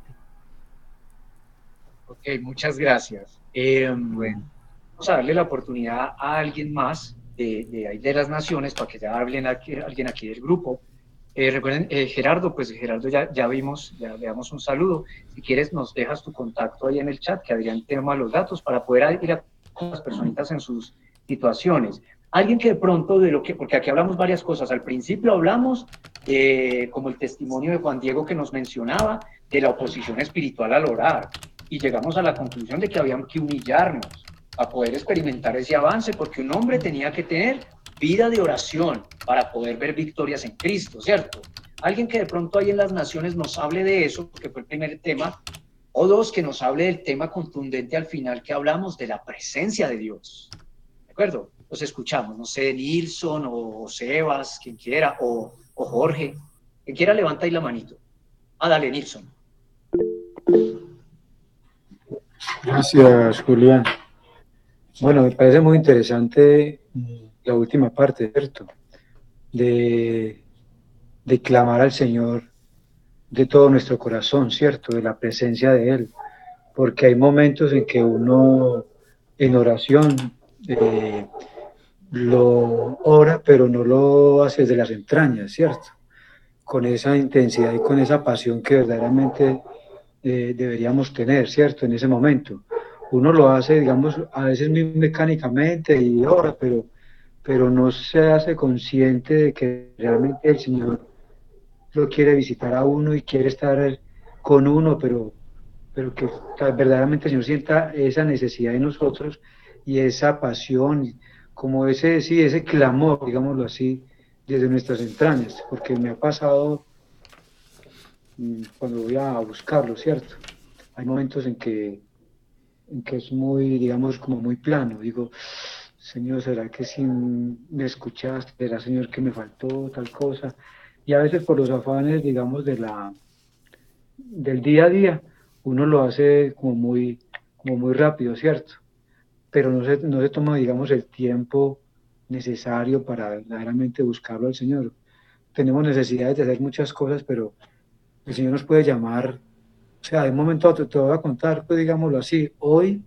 Ok, muchas gracias. Bueno. Vamos a darle la oportunidad a alguien más de las naciones para que ya hable alguien aquí del grupo. Recuerden, Gerardo, pues Gerardo ya vimos, ya le damos un saludo. Si quieres, nos dejas tu contacto ahí en el chat, que Adrián te toma los datos para poder ir a las personitas en sus situaciones. Alguien que de pronto, porque aquí hablamos varias cosas, al principio hablamos, como el testimonio de Juan Diego que nos mencionaba, de la oposición espiritual al orar, y llegamos a la conclusión de que había que humillarnos para poder experimentar ese avance, porque un hombre tenía que tener vida de oración para poder ver victorias en Cristo, ¿cierto? Alguien que de pronto ahí en las naciones nos hable de eso, que fue el primer tema, o dos, que nos hable del tema contundente al final que hablamos de la presencia de Dios, ¿de acuerdo? Los escuchamos, no sé, Nilson o Sebas, quien quiera, o Jorge, quien quiera levanta ahí la manito. Dale, Nilson. Gracias, Julián. Bueno, me parece muy interesante la última parte, ¿cierto? De clamar al Señor de todo nuestro corazón, ¿cierto? De la presencia de Él. Porque hay momentos en que uno en oración lo ora, pero no lo hace desde las entrañas, ¿cierto? Con esa intensidad y con esa pasión que verdaderamente deberíamos tener, ¿cierto? En ese momento. Uno lo hace, digamos, a veces muy mecánicamente y ora, pero no se hace consciente de que realmente el Señor lo quiere visitar a uno y quiere estar con uno, pero que verdaderamente el Señor sienta esa necesidad de nosotros y esa pasión, como ese clamor, digámoslo así, desde nuestras entrañas, porque me ha pasado cuando voy a buscarlo, ¿cierto? Hay momentos en que es muy, digamos, como muy plano. Digo, Señor, ¿será que si me escuchaste? ¿Será, Señor, que me faltó tal cosa? Y a veces por los afanes, digamos, del día a día, uno lo hace como muy rápido, ¿cierto? Pero no se toma, digamos, el tiempo necesario para verdaderamente buscarlo al Señor. Tenemos necesidades de hacer muchas cosas, pero el Señor nos puede llamar. O sea, de un momento a otro te voy a contar, pues digámoslo así, hoy,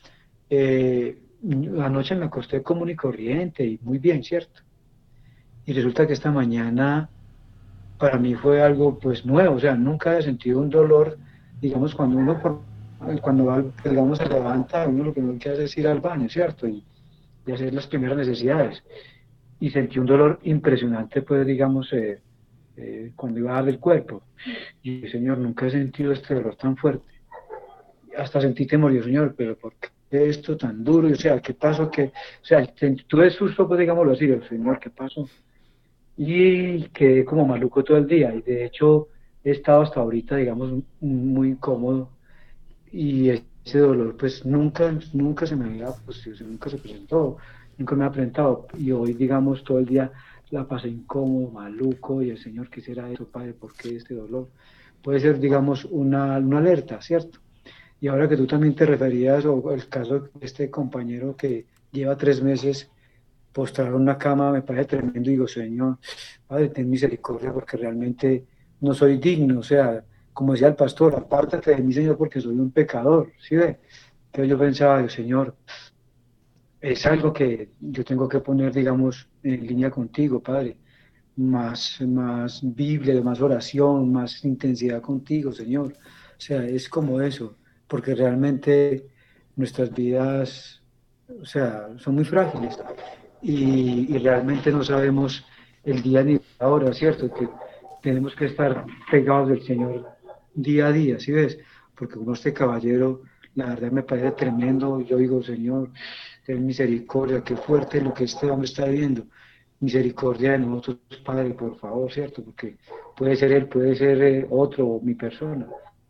anoche me acosté común y corriente y muy bien, ¿cierto? Y resulta que esta mañana para mí fue algo pues nuevo, o sea, nunca había sentido un dolor, digamos, cuando va, digamos, se levanta, uno lo primero que hace es ir al baño, ¿cierto? Y hacer las primeras necesidades. Y sentí un dolor impresionante, pues, digamos, cuando iba a dar el cuerpo. Y Señor, nunca he sentido este dolor tan fuerte. Hasta sentí temor, yo, Señor, pero ¿por qué esto tan duro? Y, o sea, ¿qué pasó? O sea, tuve susto, pues, digámoslo así, Señor, ¿qué pasó? Y quedé como maluco todo el día. Y de hecho, he estado hasta ahorita, digamos, muy incómodo. Y ese dolor, pues, nunca se me había, pues, nunca se presentó, nunca me ha presentado. Y hoy, digamos, todo el día la pasé incómodo, maluco, y el Señor, ¿qué será eso, Padre? ¿Por qué este dolor? Puede ser, digamos, una alerta, ¿cierto? Y ahora que tú también te referías, o el caso de este compañero que lleva 3 meses postrado en una cama, me parece tremendo, y digo, Señor, Padre, ten misericordia, porque realmente no soy digno, o sea, como decía el pastor, apártate de mí, Señor, porque soy un pecador, ¿sí ve? Entonces yo pensaba, Señor, es algo que yo tengo que poner, digamos, en línea contigo, Padre, más Biblia, más oración, más intensidad contigo, Señor. O sea, es como eso, porque realmente nuestras vidas, o sea, son muy frágiles y realmente no sabemos el día ni la hora, ¿cierto? Que tenemos que estar pegados del Señor día a día, ¿sí ves? Porque como este caballero la verdad me parece tremendo. Yo digo, Señor, ten misericordia, qué fuerte lo que este hombre está viviendo. Misericordia de nosotros, Padre, por favor, ¿cierto? Porque puede ser él, puede ser otro, mi persona.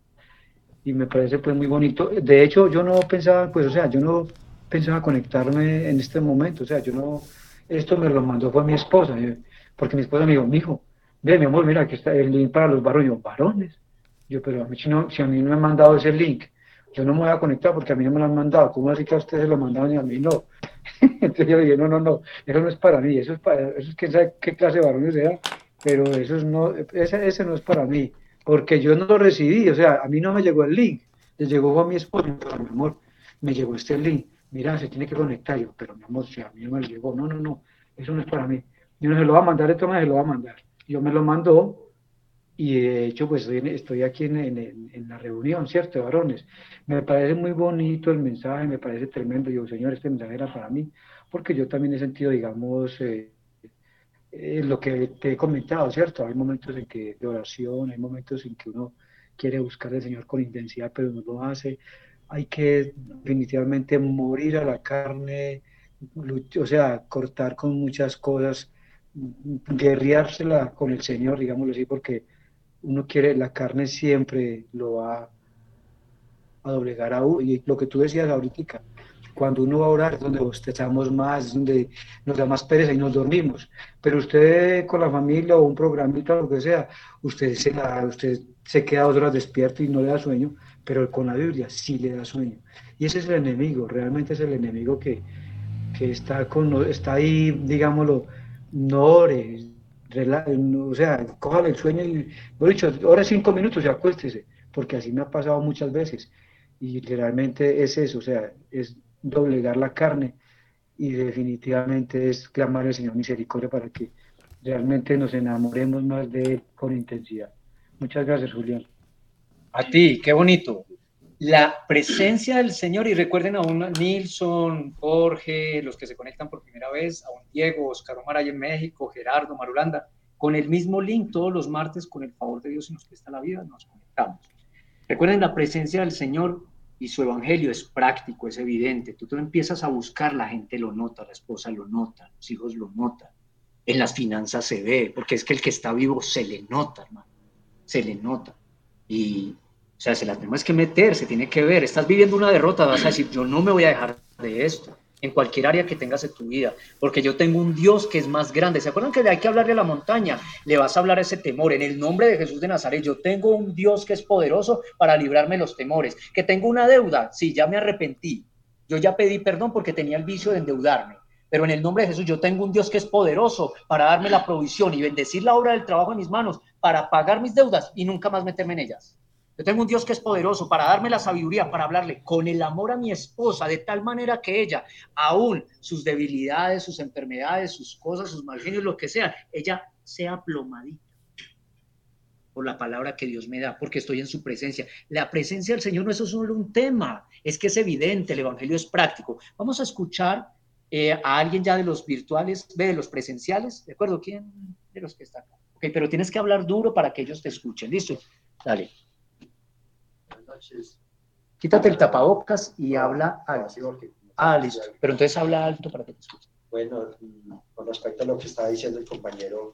Y me parece pues muy bonito. De hecho, yo no pensaba, pues, o sea, yo no pensaba conectarme en este momento, o sea, yo no, esto me lo mandó fue mi esposa, porque mi esposa me dijo, mijo, ve, mi amor, mira, aquí está el link para los varones. Yo, ¿varones? Yo, pero a mí, si a mí no me han mandado ese link, yo no me voy a conectar porque a mí no me lo han mandado. ¿Cómo así que a ustedes se lo mandaron y a mí no? Entonces yo dije, no, eso no es para mí, eso es que sabe qué clase de varones sea, pero eso es no, ese no es para mí, porque yo no lo recibí, o sea, a mí no me llegó el link, le llegó a mi esposo, mi amor, me llegó este link, mira, se tiene que conectar, yo, pero mi amor, si a mí no me llegó, no, eso no es para mí, yo no se lo voy a mandar, esto me se lo va a mandar, yo me lo mandó, y de hecho pues estoy aquí en la reunión, ¿cierto?, de varones. Me parece muy bonito el mensaje, me parece tremendo. Yo, Señor, este mensaje era para mí, porque yo también he sentido, digamos, lo que te he comentado, ¿cierto? Hay momentos en que de oración, hay momentos en que uno quiere buscar al Señor con intensidad, pero no lo hace. Hay que definitivamente morir a la carne, o sea, cortar con muchas cosas, guerreársela con el Señor, digámoslo así, porque uno quiere, la carne siempre lo va a doblegar a uno, y lo que tú decías ahorita, cuando uno va a orar es donde bostezamos más, es donde nos da más pereza y nos dormimos, pero usted con la familia o un programita o lo que sea, usted se queda 2 horas despierto y no le da sueño, pero con la Biblia sí le da sueño, y ese es el enemigo, realmente es el enemigo que está ahí, digámoslo, no ore, o sea, cójale el sueño y, lo he dicho, ore 5 minutos y acuéstese, porque así me ha pasado muchas veces, y realmente es eso, o sea, es doblegar la carne, y definitivamente es clamar al Señor misericordia para que realmente nos enamoremos más de Él con intensidad. Muchas gracias, Julián. A ti, qué bonito. La presencia del Señor, y recuerden a un Nilson, Jorge, los que se conectan por primera vez, a un Diego, Oscar Omar allá en México, Gerardo, Marulanda, con el mismo link todos los martes, con el favor de Dios y nos presta la vida, nos conectamos. Recuerden, la presencia del Señor y su evangelio es práctico, es evidente. Tú empiezas a buscar, la gente lo nota, la esposa lo nota, los hijos lo notan. En las finanzas se ve, porque es que el que está vivo se le nota, hermano, se le nota. Y, o sea, se las tenemos que meter, se tiene que ver. Estás viviendo una derrota, vas a decir, yo no me voy a dejar de esto, en cualquier área que tengas en tu vida, porque yo tengo un Dios que es más grande. ¿Se acuerdan que hay que hablarle a la montaña? Le vas a hablar a ese temor. En el nombre de Jesús de Nazaret, yo tengo un Dios que es poderoso para librarme de los temores. Que tengo una deuda, sí, ya me arrepentí. Yo ya pedí perdón porque tenía el vicio de endeudarme. Pero en el nombre de Jesús, yo tengo un Dios que es poderoso para darme la provisión y bendecir la obra del trabajo en mis manos para pagar mis deudas y nunca más meterme en ellas. Yo tengo un Dios que es poderoso para darme la sabiduría, para hablarle con el amor a mi esposa, de tal manera que ella, aún sus debilidades, sus enfermedades, sus cosas, sus malgenios, lo que sea, ella sea plomadita por la palabra que Dios me da, porque estoy en su presencia. La presencia del Señor no es solo un tema, es que es evidente, el evangelio es práctico. Vamos a escuchar a alguien ya de los virtuales, de los presenciales, ¿de acuerdo? ¿Quién de los que está acá? Ok, pero tienes que hablar duro para que ellos te escuchen, ¿listo? Dale. Noches. Quítate el tapabocas y habla alto. Listo. Pero entonces habla alto para que te escuchen. Bueno, con respecto a lo que estaba diciendo el compañero,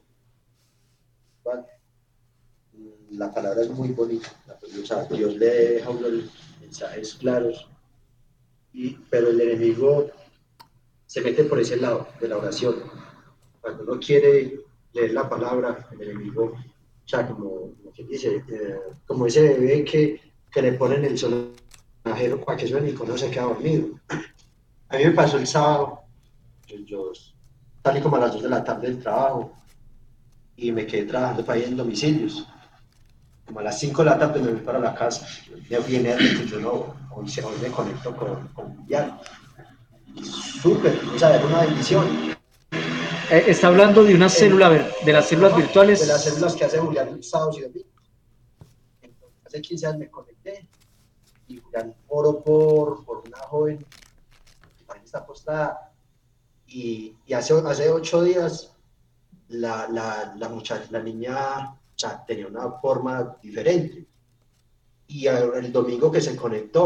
la palabra es muy bonita. O sea, Dios le deja a uno mensajes claros, pero el enemigo se mete por ese lado de la oración. Cuando uno quiere leer la palabra, el enemigo, o sea, como quien dice, como ese bebé que le ponen el sonajero para que suene y cuando se queda dormido. A mí me pasó el sábado, yo salí como a las 2 de la tarde del trabajo y me quedé trabajando para ir en domicilios. Como a las 5 de la tarde me fui para la casa. Me viene que yo no, hoy me conecto con Julián. Súper, o sea, era una bendición. Está hablando de una célula, de las células virtuales. De las células que hace Julián sábados y domingos. Hace 15 años me conecté y Julián oró por una joven que también está postada y hace 8 días la niña, o sea, tenía una forma diferente y el domingo que se conectó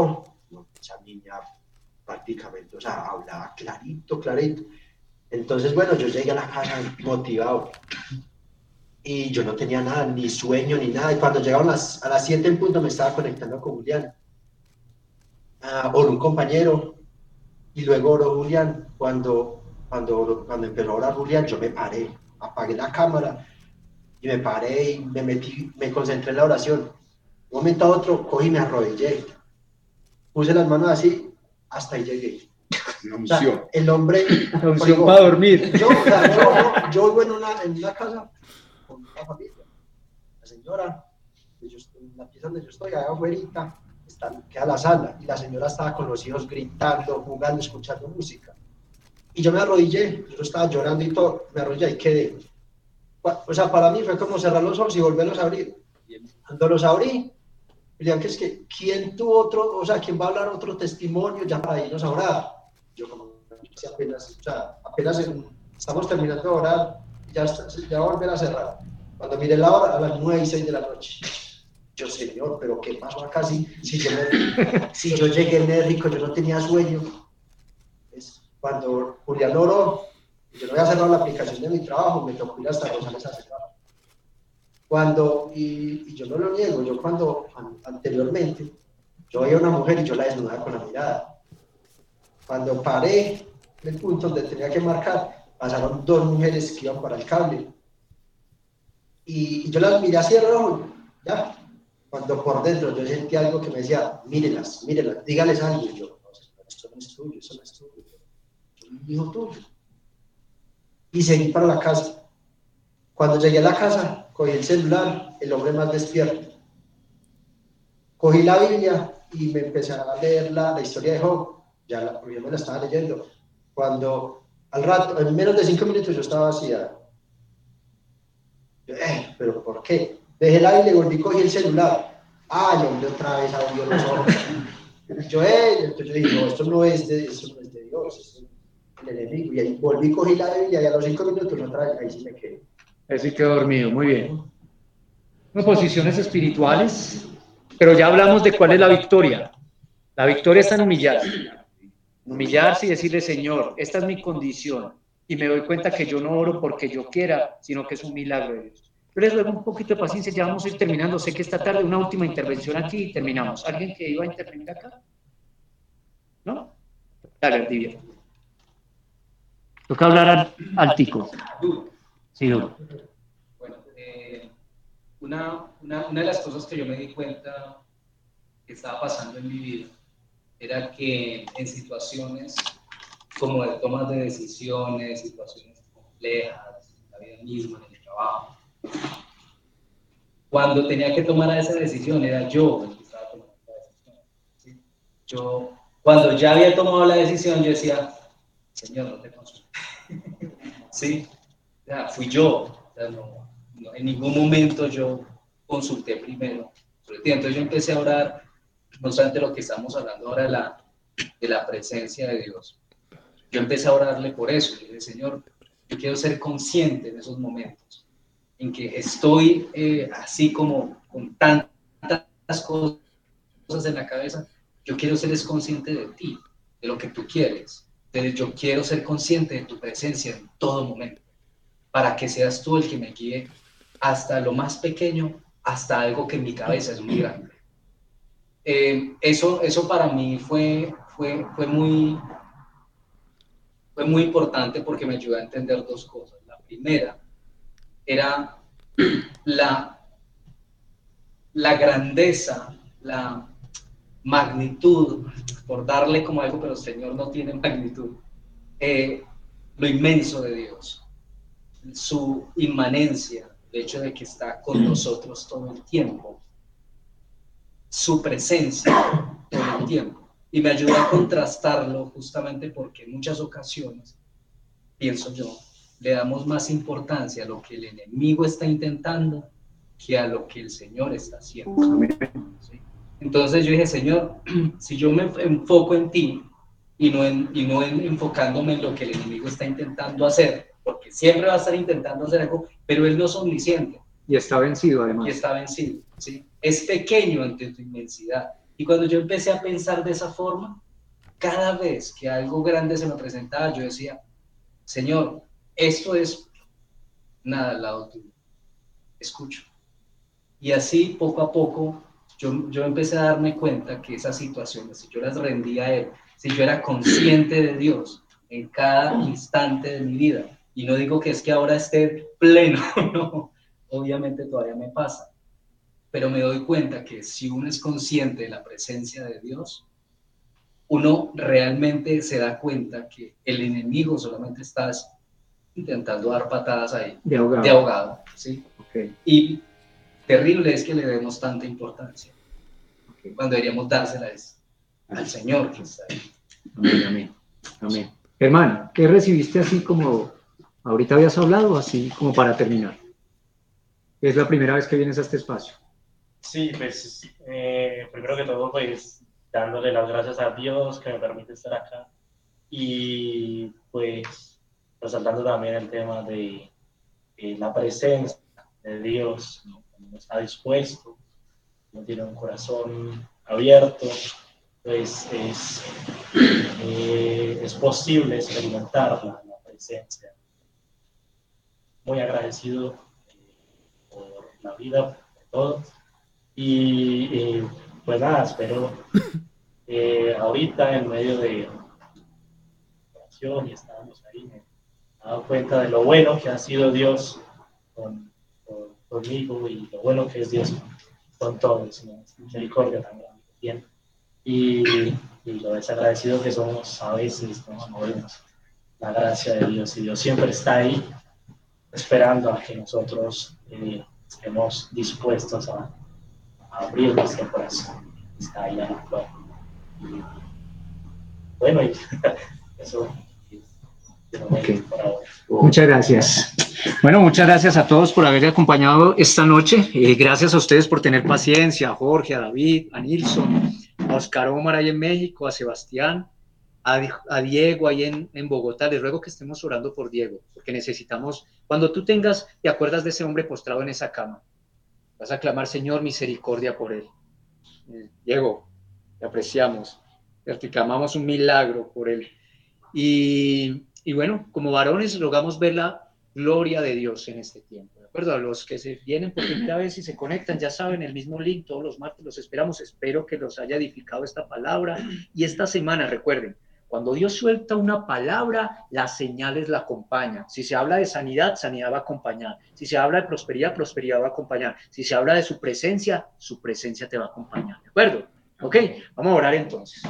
no, esa niña prácticamente, o sea, hablaba clarito, clarito. Entonces, bueno, yo llegué a la casa motivado y yo no tenía nada, ni sueño, ni nada. Y cuando llegaron a las 7 en punto me estaba conectando con Julián. Oró un compañero y luego oró Julián. Cuando empezó a orar Julián, yo me paré, apagué la cámara y me paré y me metí, me concentré en la oración. De un momento a otro cogí y me arrodillé. Puse las manos así, hasta ahí llegué. O sea, el hombre... La unción para dormir. Yo vivo en una casa con una familia. La señora, en la pieza donde yo estoy, allá afuera, queda la sala, y la señora estaba con los hijos gritando, jugando, escuchando música. Y yo me arrodillé, yo estaba llorando y todo, me arrodillé y quedé. O sea, para mí fue como cerrar los ojos y volverlos a abrir. Cuando los abrí, me dijeron que es que, ¿quién tuvo otro, o sea, quién va a hablar otro testimonio ya para irnos a orar? Yo como, apenas estamos terminando de orar, ya va a volver a cerrar. Cuando miré la hora, a las 9:06 de la noche. Yo, Señor, pero ¿qué pasó acá? Si yo llegué enérgico, yo no tenía sueño. Es cuando Julián oró, yo no había cerrado la aplicación de mi trabajo, me tocó ir hasta Rosales a cerrar. Y yo no lo niego, yo cuando anteriormente, yo veía a una mujer y yo la desnudaba con la mirada. Cuando paré en el punto donde tenía que marcar, pasaron 2 mujeres que iban para el cable. Y yo las miré así de rojo, ya. Cuando por dentro yo sentí algo que me decía, mírenlas, dígales algo. Y yo, no, esto no es tuyo, eso no es tuyo. Yo soy un hijo tuyo. Y seguí para la casa. Cuando llegué a la casa, cogí el celular, el hombre más despierto. Cogí la Biblia y me empecé a leer la historia de Job. Yo me la estaba leyendo. Cuando al rato, en menos de 5 minutos yo estaba vacía. Yo, ¿pero por qué? Dejé la Biblia y volví, cogí el celular. El hombre otra vez abrió los ojos. Entonces yo dije, no, esto no es de Dios, es el enemigo. Y ahí volví, cogí la Biblia y a los 5 minutos otra vez, ahí sí me quedé. Ahí sí quedó dormido, muy bien. Posiciones espirituales, pero ya hablamos de cuál es la victoria. La victoria está en humillarse. Humillarse y decirle, Señor, esta es mi condición. Y me doy cuenta que yo no oro porque yo quiera, sino que es un milagro de Dios. Yo les ruego un poquito de paciencia, ya vamos a ir terminando. Sé que esta tarde una última intervención aquí y terminamos. ¿Alguien que iba a intervenir acá? ¿No? Dale, Divia. Toca hablar altico. Sí, duro. Bueno, una de las cosas que yo me di cuenta que estaba pasando en mi vida era que en situaciones como de tomas de decisiones, situaciones complejas, en la vida misma, en el trabajo, cuando tenía que tomar esa decisión era yo el que estaba tomando la decisión, ¿sí? Yo, cuando ya había tomado la decisión, yo decía, Señor, no te consulto. ¿Sí? O sea, fui yo. O sea, no, en ningún momento yo consulté primero. Entonces yo empecé a orar, no solamente lo que estamos hablando ahora de la presencia de Dios. Yo empecé a orarle por eso. Le dije, Señor, yo quiero ser consciente en esos momentos en que estoy así como con tantas cosas en la cabeza. Yo quiero ser consciente de ti, de lo que tú quieres. Yo quiero ser consciente de tu presencia en todo momento, para que seas tú el que me guíe hasta lo más pequeño, hasta algo que en mi cabeza es muy grande. Eso para mí fue muy importante porque me ayudó a entender 2 cosas. La primera era la grandeza, la magnitud, por darle como algo, pero el Señor no tiene magnitud, lo inmenso de Dios, su inmanencia, el hecho de que está con nosotros todo el tiempo, su presencia todo el tiempo, y me ayuda a contrastarlo justamente porque en muchas ocasiones, pienso yo, le damos más importancia a lo que el enemigo está intentando que a lo que el Señor está haciendo. ¿Sí? Entonces yo dije, Señor, si yo me enfoco en ti y no en enfocándome en lo que el enemigo está intentando hacer, porque siempre va a estar intentando hacer algo, pero él no es omnisciente. Y está vencido además. Y está vencido, ¿sí? Es pequeño ante tu inmensidad. Y cuando yo empecé a pensar de esa forma, cada vez que algo grande se me presentaba, yo decía, Señor, esto es nada al lado tuyo, escucho. Y así, poco a poco, yo empecé a darme cuenta que esas situaciones, si yo las rendía a Él, si yo era consciente de Dios en cada instante de mi vida, y no digo que es que ahora esté pleno, no, obviamente todavía me pasa, pero me doy cuenta que si uno es consciente de la presencia de Dios, uno realmente se da cuenta que el enemigo solamente está intentando dar patadas ahí, de ahogado, de ahogado, ¿sí? Okay. Y terrible es que le demos tanta importancia, cuando deberíamos dársela al Señor que está ahí. Amén, amén, amén. Hermano, ¿qué recibiste así como ahorita habías hablado, así como para terminar? Es la primera vez que vienes a este espacio. Sí, pues primero que todo, pues dándole las gracias a Dios que me permite estar acá y pues resaltando también el tema de la presencia de Dios, ¿no? Cuando uno está dispuesto, uno tiene un corazón abierto, pues es posible experimentar la presencia. Muy agradecido por la vida, por todo. Y pues nada, espero ahorita en medio de oración y estábamos ahí, me he dado cuenta de lo bueno que ha sido Dios conmigo y lo bueno que es Dios con todos, ¿no? Misericordia tan grande que tiene. Y lo desagradecido que somos a veces, no vemos la gracia de Dios, y Dios siempre está ahí esperando a que nosotros estemos dispuestos a abrir nuestro corazón. Está ahí a la puerta. Bueno, y eso es Okay. por ahora. Muchas gracias. Bueno, muchas gracias a todos por haberme acompañado esta noche. Gracias a ustedes por tener paciencia, a Jorge, a David, a Nilson, a Oscar Omar ahí en México, a Sebastián, a Diego ahí en Bogotá. Les ruego que estemos orando por Diego, porque necesitamos, cuando tú te acuerdas de ese hombre postrado en esa cama, vas a clamar, Señor, misericordia por él. Diego, te apreciamos, te clamamos un milagro por él. Y bueno, como varones rogamos ver la gloria de Dios en este tiempo, ¿de acuerdo? A los que se vienen por primera vez y se conectan, ya saben, el mismo link, todos los martes los esperamos. Espero que los haya edificado esta palabra. Y esta semana, recuerden, cuando Dios suelta una palabra, las señales la acompañan. Si se habla de sanidad, sanidad va a acompañar. Si se habla de prosperidad, prosperidad va a acompañar. Si se habla de su presencia te va a acompañar, ¿de acuerdo? Ok, vamos a orar entonces.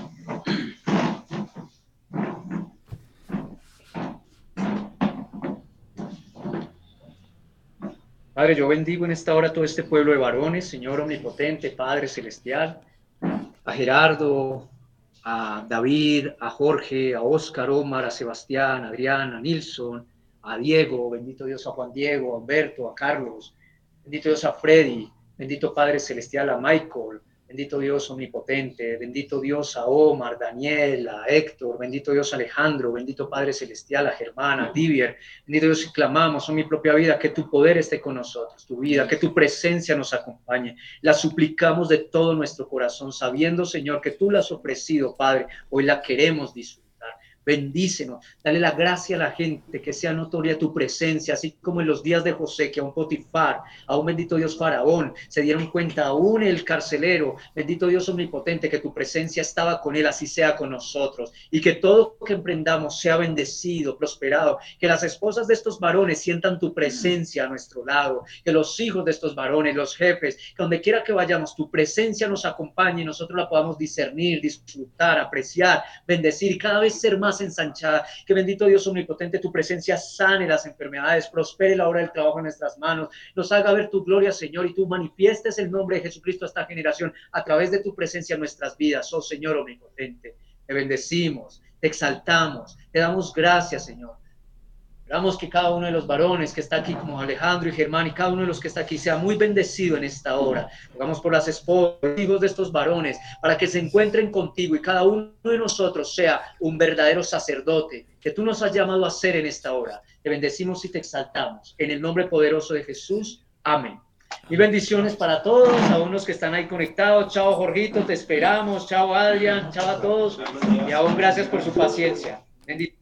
Padre, yo bendigo en esta hora todo este pueblo de varones, Señor omnipotente, Padre celestial, a Gerardo, a David, a Jorge, a Oscar, Omar, a Sebastián, a Adrián, a Nilson, a Diego, bendito Dios, a Juan Diego, a Humberto, a Carlos, bendito Dios a Freddy, bendito Padre celestial a Michael, bendito Dios omnipotente, bendito Dios a Omar, Daniel, a Héctor, bendito Dios a Alejandro, bendito Padre celestial a Germán, a Divier, bendito Dios, y clamamos en mi propia vida que tu poder esté con nosotros, tu vida, que tu presencia nos acompañe. La suplicamos de todo nuestro corazón, sabiendo, Señor, que tú la has ofrecido, Padre, hoy la queremos disfrutar. Bendícenos, dale la gracia a la gente, que sea notoria tu presencia, así como en los días de José, que a un Potifar, a un bendito Dios Faraón, se dieron cuenta, aún el carcelero, bendito Dios omnipotente, que tu presencia estaba con él, así sea con nosotros, y que todo lo que emprendamos sea bendecido, prosperado, que las esposas de estos varones sientan tu presencia a nuestro lado, que los hijos de estos varones, los jefes, que donde quiera que vayamos, tu presencia nos acompañe y nosotros la podamos discernir, disfrutar, apreciar, bendecir y cada vez ser más ensanchada. Que bendito Dios omnipotente, tu presencia sane las enfermedades, prospere la obra del trabajo en nuestras manos, nos haga ver tu gloria, Señor, y tú manifiestes el nombre de Jesucristo a esta generación a través de tu presencia en nuestras vidas. Oh Señor omnipotente, te bendecimos, te exaltamos, te damos gracias, Señor. Esperamos que cada uno de los varones que está aquí, como Alejandro y Germán, y cada uno de los que está aquí, sea muy bendecido en esta hora. Rogamos por las esposas, hijos de estos varones, para que se encuentren contigo y cada uno de nosotros sea un verdadero sacerdote que tú nos has llamado a ser en esta hora. Te bendecimos y te exaltamos. En el nombre poderoso de Jesús. Amén. Y bendiciones para todos, a unos que están ahí conectados. Chao, Jorgito, te esperamos. Chao, Adrián. Chao a todos. Y aún gracias por su paciencia. Bendiciones.